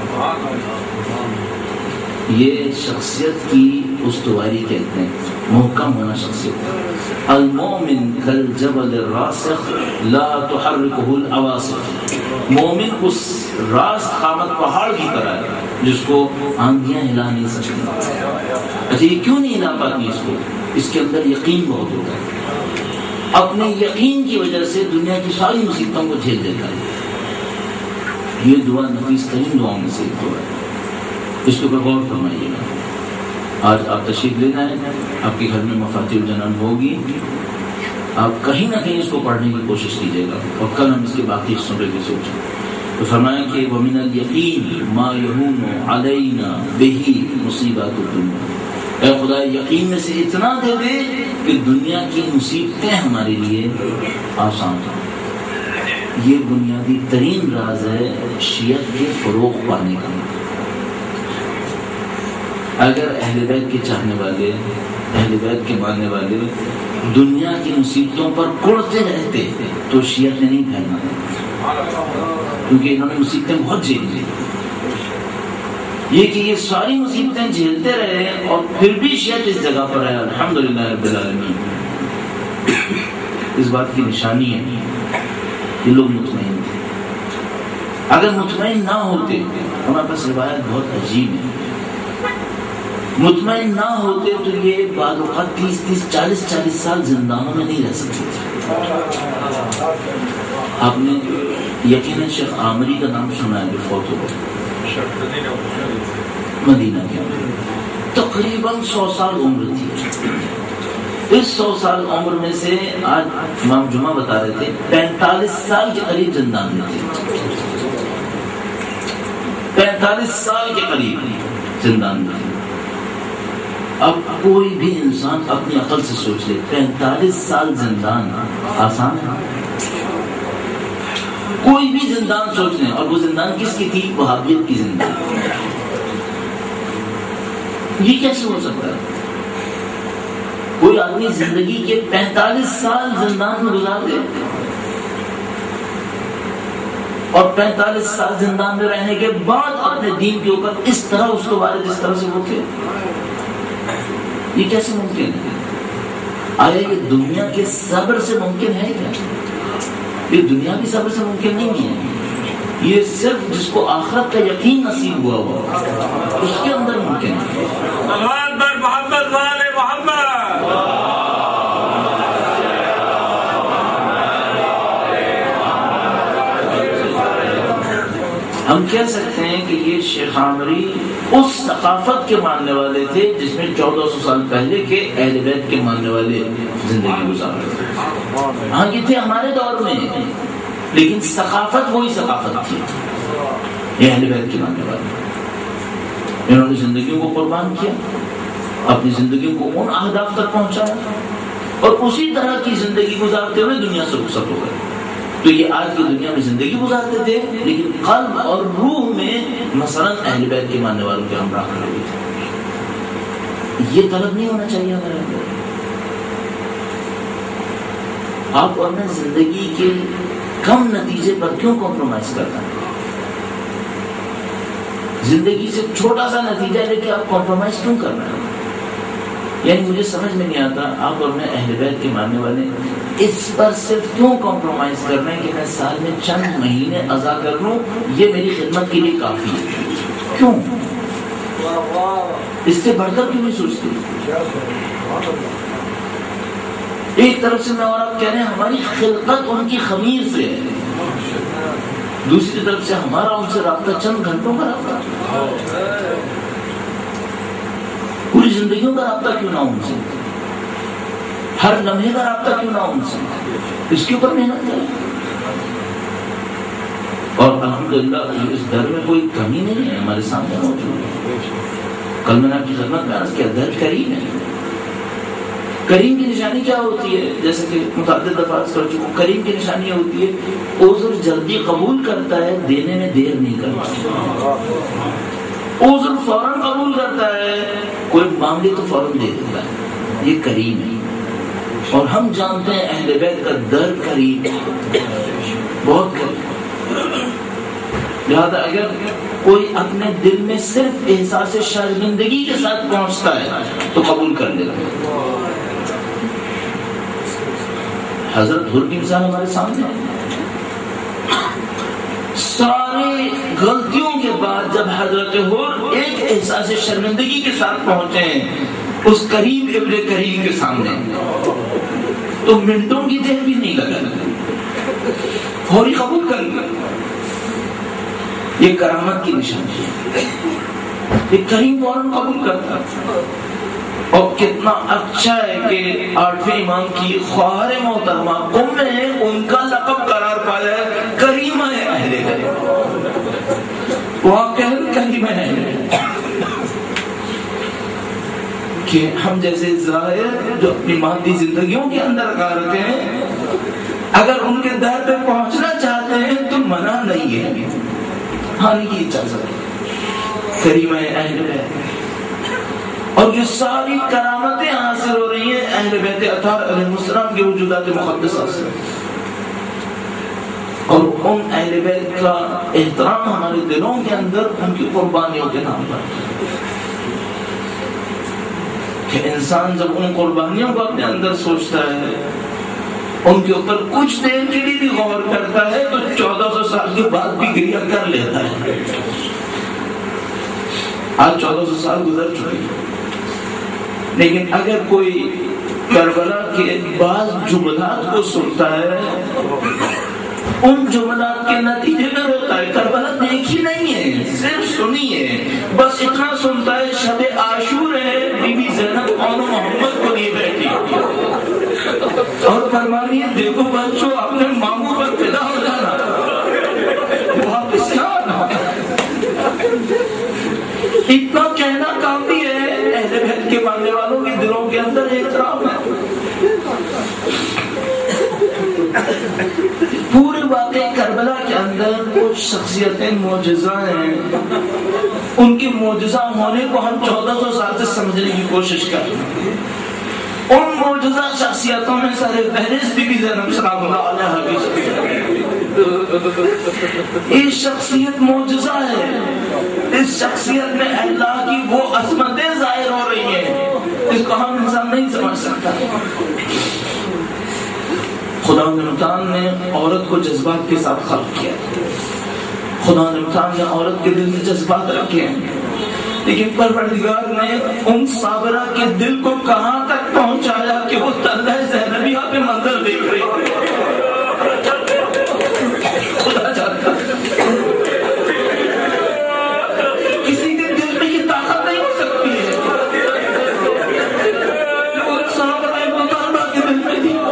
یہ شخصیت کی استواری کہتے ہیں، محکم ہونا شخصیت. المومن کالجبل الراسخ لا تحرکہ العواصف، مومن اس راست قامت پہاڑ کی طرح ہے جس کو آندیاں ہلا نہیں سکتی. اچھا یہ کیوں نہیں ہلا پاتی اس کو؟ اس کے اندر یقین بہت ہوتا ہے، اپنے یقین کی وجہ سے دنیا کی ساری مصیبتوں کو جھیل دیتا ہے. یہ دعا نفیس ترین دعاؤں میں سے ایک دعا ہے، اس کے اوپر غور فرمائیے گا. آج آپ تشریف لینا ہے، آپ کے گھر میں مفاتیح الجنان ہوگی، آپ کہیں نہ کہیں اس کو پڑھنے کی کوشش کیجیے گا، اور کل ہم اس کے باقی حصوں پہ بھی سوچیں. تو فرمایا کہ وَمِنَ الْيَقِينِ مَا يَهُونُ عَلَيْنَا بِهِ مُصِيبَاتُ الدُّنْيَا، اے خدا یقین میں سے اتنا دے دے کہ دنیا کی مصیبتیں ہمارے لیے آسان ہوں. یہ بنیادی ترین راز ہے شیعت کے فروغ پانے کا. اگر اہل بیت کے چاہنے والے، اہل بیت کے ماننے والے دنیا کی مصیبتوں پر کڑتے رہتے تو شیعت نے نہیں پھیلنا، کیونکہ انہوں نے مصیبتیں بہت جھیلی. یہ کہ یہ ساری مصیبتیں جھیلتے رہے اور پھر بھی شیعت اس جگہ پر ہے، الحمدللہ رب العالمین. اس بات کی نشانی ہے یہ لوگ مطمئن تھے. اگر مطمئن نہ ہوتے، ہمارے پاس روایت بہت عجیب ہے، مطمئن نہ ہوتے تو یہ بعض اوقات 30 40 سال زندانوں میں نہیں رہ سکتے تھے. آپ نے یقیناً شیخ عامری کا نام سنا ہے، جو فوت ہو گئے مدینہ کے اندر. تقریباً 100 سال عمر تھی. اس 100 سال عمر میں سے آج امام جمعہ بتا رہے تھے 45 سال کے قریب زندان میں تھے. 45 سال کے قریب زندان میں تھے. اب کوئی بھی انسان اپنی عقل سے سوچ لے، 45 سال زندان آسان ہے؟ کوئی بھی زندان سوچ لیں. اور وہ زندان کس کی تھی؟ وہابیت کی زندان. یہ کیسے ہو سکتا ہے؟ کوئی آدمی زندگی کے 45 سال زندان میں گزار دے، اور 45 سال زندان میں رہنے کے بعد اپنے دین کے اوپر اس طرح اس کو بارے جس طرح سے وہ تھے. یہ کیسے ممکن ہے؟ آیا یہ دنیا کے صبر سے ممکن ہے کیا؟ یہ دنیا کی صبر سے ممکن نہیں ہے. یہ صرف جس کو آخرت کا یقین نصیب ہوا اس کے اندر ممکن ہے. محمد والے محمد. ہم کہہ سکتے ہیں کہ یہ شیخ عامری اس ثقافت کے ماننے والے تھے جس میں 1400 سال پہلے کے اہل بیت کے ماننے والے زندگی گزار رہے تھے. ہاں یہ تھے ہمارے دور میں، لیکن ثقافت وہی ثقافت تھی. یہ اہل بیت کے ماننے والے، انہوں نے زندگیوں کو قربان کیا، اپنی زندگیوں کو ان اہداف تک پہنچایا، اور اسی طرح کی زندگی گزارتے ہوئے دنیا سے رخصت ہو گئے. تو یہ آج کی دنیا میں زندگی گزارتے تھے، لیکن قلب اور روح میں مثلا اہل بیت کے ماننے والوں کے ہمراہ رہے تھے. یہ طلب نہیں ہونا چاہیے ہمارے اندر. آپ اور میں زندگی کے کم نتیجے پر کیوں کمپرومائز کرنا ہے؟ زندگی سے چھوٹا سا نتیجہ لے کے آپ کمپرومائز کیوں کرنا ہے؟ یعنی مجھے سمجھ میں نہیں آتا آپ اور میں اہل بیت کے ماننے والے اس پر صرف کیوں کمپرومائز کر رہے ہیں کہ میں سال میں چند مہینے ادا کر لوں، یہ میری خدمت کے لیے کافی ہے. کیوں؟ اس سے بڑھ کر کیوں نہیں سوچتے؟ ایک طرف سے میں اور آپ کہہ رہے ہیں ہماری خلقت ان کی خمیر سے ہے، دوسری طرف سے ہمارا ان سے رابطہ چند گھنٹوں کا رابطہ، پوری زندگیوں کا رابطہ کیوں نہ ان سے، ہر لمحے کا رابطہ کیوں نہ ان سے. اس کے اوپر محنت کریں. اور الحمدللہ اس در میں کوئی کمی نہیں ہے، ہمارے سامنے موجود ہے. کل میں نے آپ کی خدمت میں عرض کیا در قریب ہے، کریم کی نشانی کیا ہوتی ہے؟ جیسے کہ متعدد دفعہ کر چکا ہوں، کریم کی نشانی ہوتی ہے عذر جلدی قبول کرتا ہے، دینے میں دیر نہیں کرتا، عذر فوراً قبول کرتا ہے، کوئی مانگے تو فوراً دے دیتا ہے، یہ کریم ہے۔ اور ہم جانتے ہیں اہل بیت کا در کریم بہت کریم، لہذا اگر کوئی اپنے دل میں صرف احساس شرمندگی کے ساتھ پہنچتا ہے تو قبول کر لے گا۔ حضرت حر کی مثال ہمارے سامنے ہے، ساری غلطیوں کے بعد جب حضرت حر ایک احساس شرمندگی کے ساتھ پہنچے ہیں اس کریم ابن کریم کے سامنے، تو منٹوں کی دیر بھی نہیں لگا، فوری قبول کر لیا۔ یہ کرامت کی نشانی ہے، یہ کریم فوراً قبول کرتا ہے۔ اور کتنا اچھا ہے کہ 8ویں امام کی خواہر محترمہ نے ان کا لقب قرار پایا ہے کریمہ اہل بیت، واقعا کریمہ اہل بیت، کہ ہم جیسے ظاہر جو اپنی مادی زندگیوں کے اندر کار رکھے ہیں، اگر ان کے در پہ پہنچنا چاہتے ہیں تو منع نہیں ہے، آنے کی اجازت ہے، کریمہ اہل بیت۔ اور یہ ساری کرامتیں حاصل ہو رہی ہیں اہل بیت اطہار علیہ السلام کے وجودات مقدسہ سے، اور ان اہل بیت کا احترام ہمارے دلوں کے اندر ان کی قربانیوں کے نام پر، کہ انسان جب ان قربانیوں کو اپنے اندر سوچتا ہے، ان کے اوپر کچھ دیر کے لیے بھی غور کرتا ہے تو 1400 سال کے بعد بھی گریہ کر لیتا ہے۔ آج 1400 سال گزر چکے ہیں، لیکن اگر کوئی کربلا کے بعض جملات کو سنتا ہے، ان جملات کے نتیجے میں روتا ہے۔ کربلا دیکھی نہیں ہے، صرف سنی ہے، بس اتنا سنتا ہے شب عاشور ہے، بی بی زینب اور محمد کو لیے بیٹھی اور فرمانی ہے دیکھو بچوں اپنے ماموں پر فدا ہو جانا، واپس نہ آنا۔ اتنا کہنا کافی ہے، اہل بیت کے ماننے والوں کے دلوں کے اندر احترام ہے۔ پورے واقعے کربلا کے اندر کچھ شخصیتیں معجزہ ہیں، ان کی معجزہ ہونے کو ہم 1400 سال سے سمجھنے کی کوشش کر رہے ہیں۔ ان معجزہ شخصیتوں میں سر فہرست بی بی زینب سلام اللہ علیہا کی شخصیت، یہ شخصیت معجزہ ہے، اس شخصیت میں اللہ کی وہ عظمتیں ظاہر ہو رہی ہیں اس کو ہم انسان نہیں سمجھ سکتا۔ خدا متعال نے عورت کو جذبات کے ساتھ خلق کیا، خدا متعال نے عورت کے دل میں جذبات رکھے ہیں، لیکن پروردگار نے ان صابرہ کے دل کو کہاں تک پہنچایا کہ وہ طلحہ زینبیہ پہ منظر دیکھ رہی خدا جانتا، کسی کے دل میں یہ طاقت نہیں ہو سکتی ہے، ان صابرہ مطالبہ کے دل میں تھی۔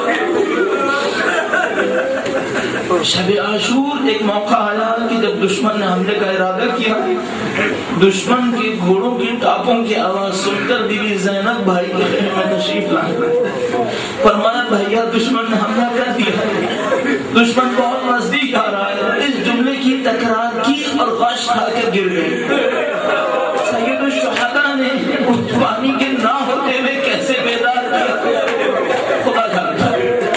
شب عاشور ایک موقع آیا کہ جب دشمن نے حملے کا ارادہ کیا، دشمن کے گھوڑوں کی ٹاپوں کی آواز سن کر بی بی زینب بھائی کے خیمے میں تشریف لائے، فرمایا بھیا دشمن نے حملہ کر دیا، دشمن بہت نزدیک آ رہا ہے۔ اس جملے کی تکرار کی اور غش کھا کے گر گئے۔ سید الشہداء نے اس پانی کے نہ ہوتے ہوئے کیسے بیدار کیا خدا جانتا،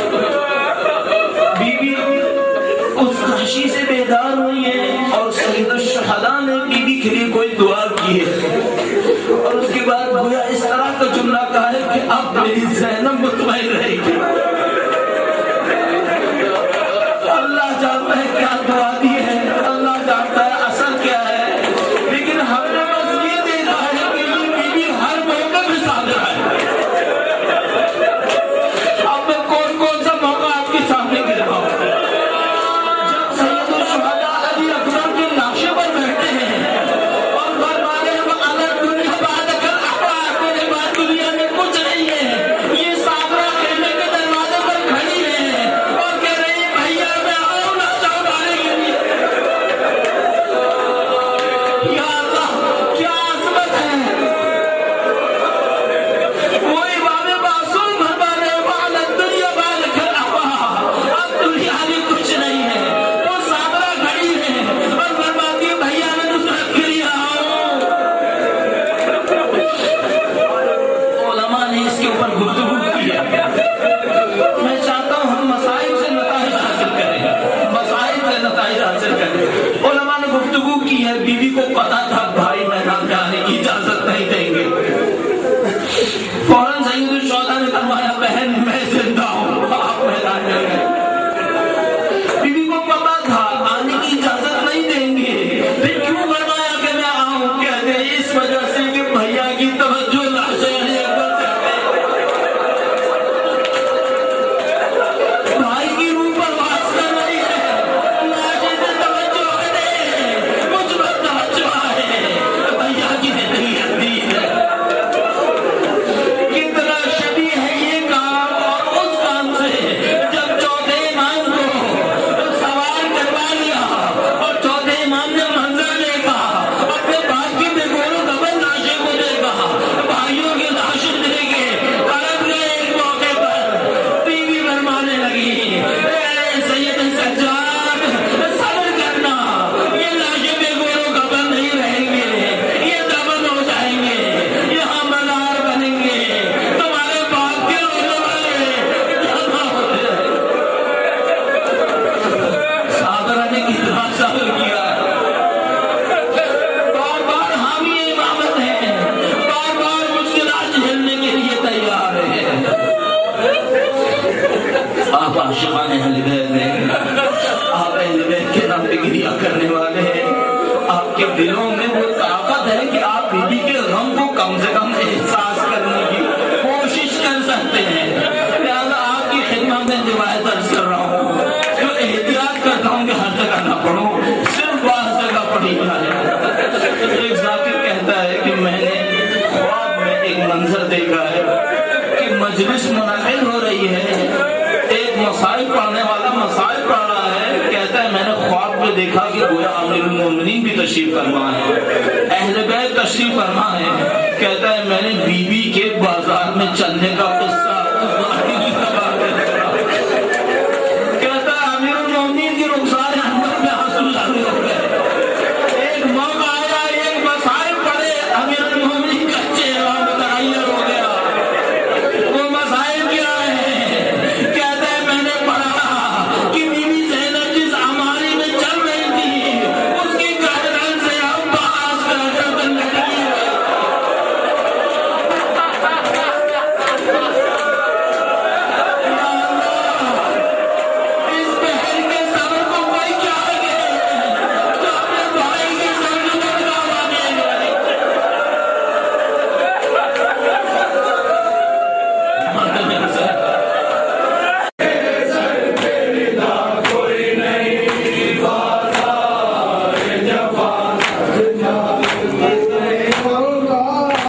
اس خشی سے بیدار ہوئی ہے اور سید الشہداء نے بی بی کے لیے کوئی دعا کی ہے، اور اس کے بعد گویا اس طرح کا جملہ کہا ہے کہ اب میری زینب مطمئن رہے گی۔ اللہ جانتا ہے کیا دعا دی ہے، اللہ جانتا ہے اصل کیا ہے، لیکن ہم نے بس یہ دیکھا ہے کہ یہ بی بی ہر موقع میں صادر ہے۔ اب میں کون کون سا موقع آپ کے سامنے گر رہا ہوں، وہ امام معصوم ہے بیوی کو پتا تھا بھائی میدان میں آنے کی اجازت نہیں دیں گے. فوراً سید الشہداء نے فرمایا بہن میں زندہ ہوں آپ میدان میں گئے. بیوی کو پتا تھا آنے کی اجازت نہیں دیں گے پھر کیوں فرمایا کہ میں آؤں؟ کہتے ہیں اس وجہ سے کہ بھیا کی توجہ لاشیں اکبر سے بھائی کی روح پر واسطہ نہیں ہے، لاشیں سے توجہ ہٹے، مجھ پر توجہ آئے، بھیا کی زندگی عزیز ہے. کتنا شبیہ ہے یہ کام اور اس کام سے جب چوتھے امام کو سوال کروا لیا اور چوتھے امام نے منظر دیکھا، اپنے باپ کی بے گور و دفن لاشیں کو دیکھا، بھائیوں کی لاشیں دیکھے، تڑپ گئے. ایک موقع پر بیوی فرمانے لگی اے سید سجاد صبر کرنا، یہ لاشیں بے گور و دفن نہیں رہیں گے، یہ دفن ہو جائیں گے، یہاں مزار بنیں گے، تمہارے باپ کے رونے والے جمع ہوتے ہیں. صحابہ نے کتنا صبر کیا، بار بار حامی امامت ہے، بار بار مشکلات جھیلنے کے لیے تیار ہے. آپ عاشقان اہل بیت ہیں، آپ اہل بیت کے نام پہ گریہ کرنے والے ہیں. آپ کے دلوں میں وہ طاقت ہے کہ آپ بیوی کے غم کو کم سے کم احساس کرنے کی کوشش کر سکتے ہیں. لہٰذا آپ کی خدمت میں روایت عرض کر رہا ہوں، جو احتیاط کرتا ہوں کہ ہر جگہ نہ پڑھوں، صرف بعض جگہ پڑھی جائے. ایک ذاکر کہتا ہے کہ میں نے خواب میں ایک منظر دیکھا ہے کہ مجلس منعقد ہو رہی ہے، ایک مسائل پڑھنے والا مسائل پڑھ رہا ہے. کہتا ہے میں نے خواب میں دیکھا کہ گویا امیر المومنین بھی تشریف فرما ہے، اہل بیت تشریف فرما ہے. کہتا ہے میں نے بیوی کے بازار میں چلنے کا قصہ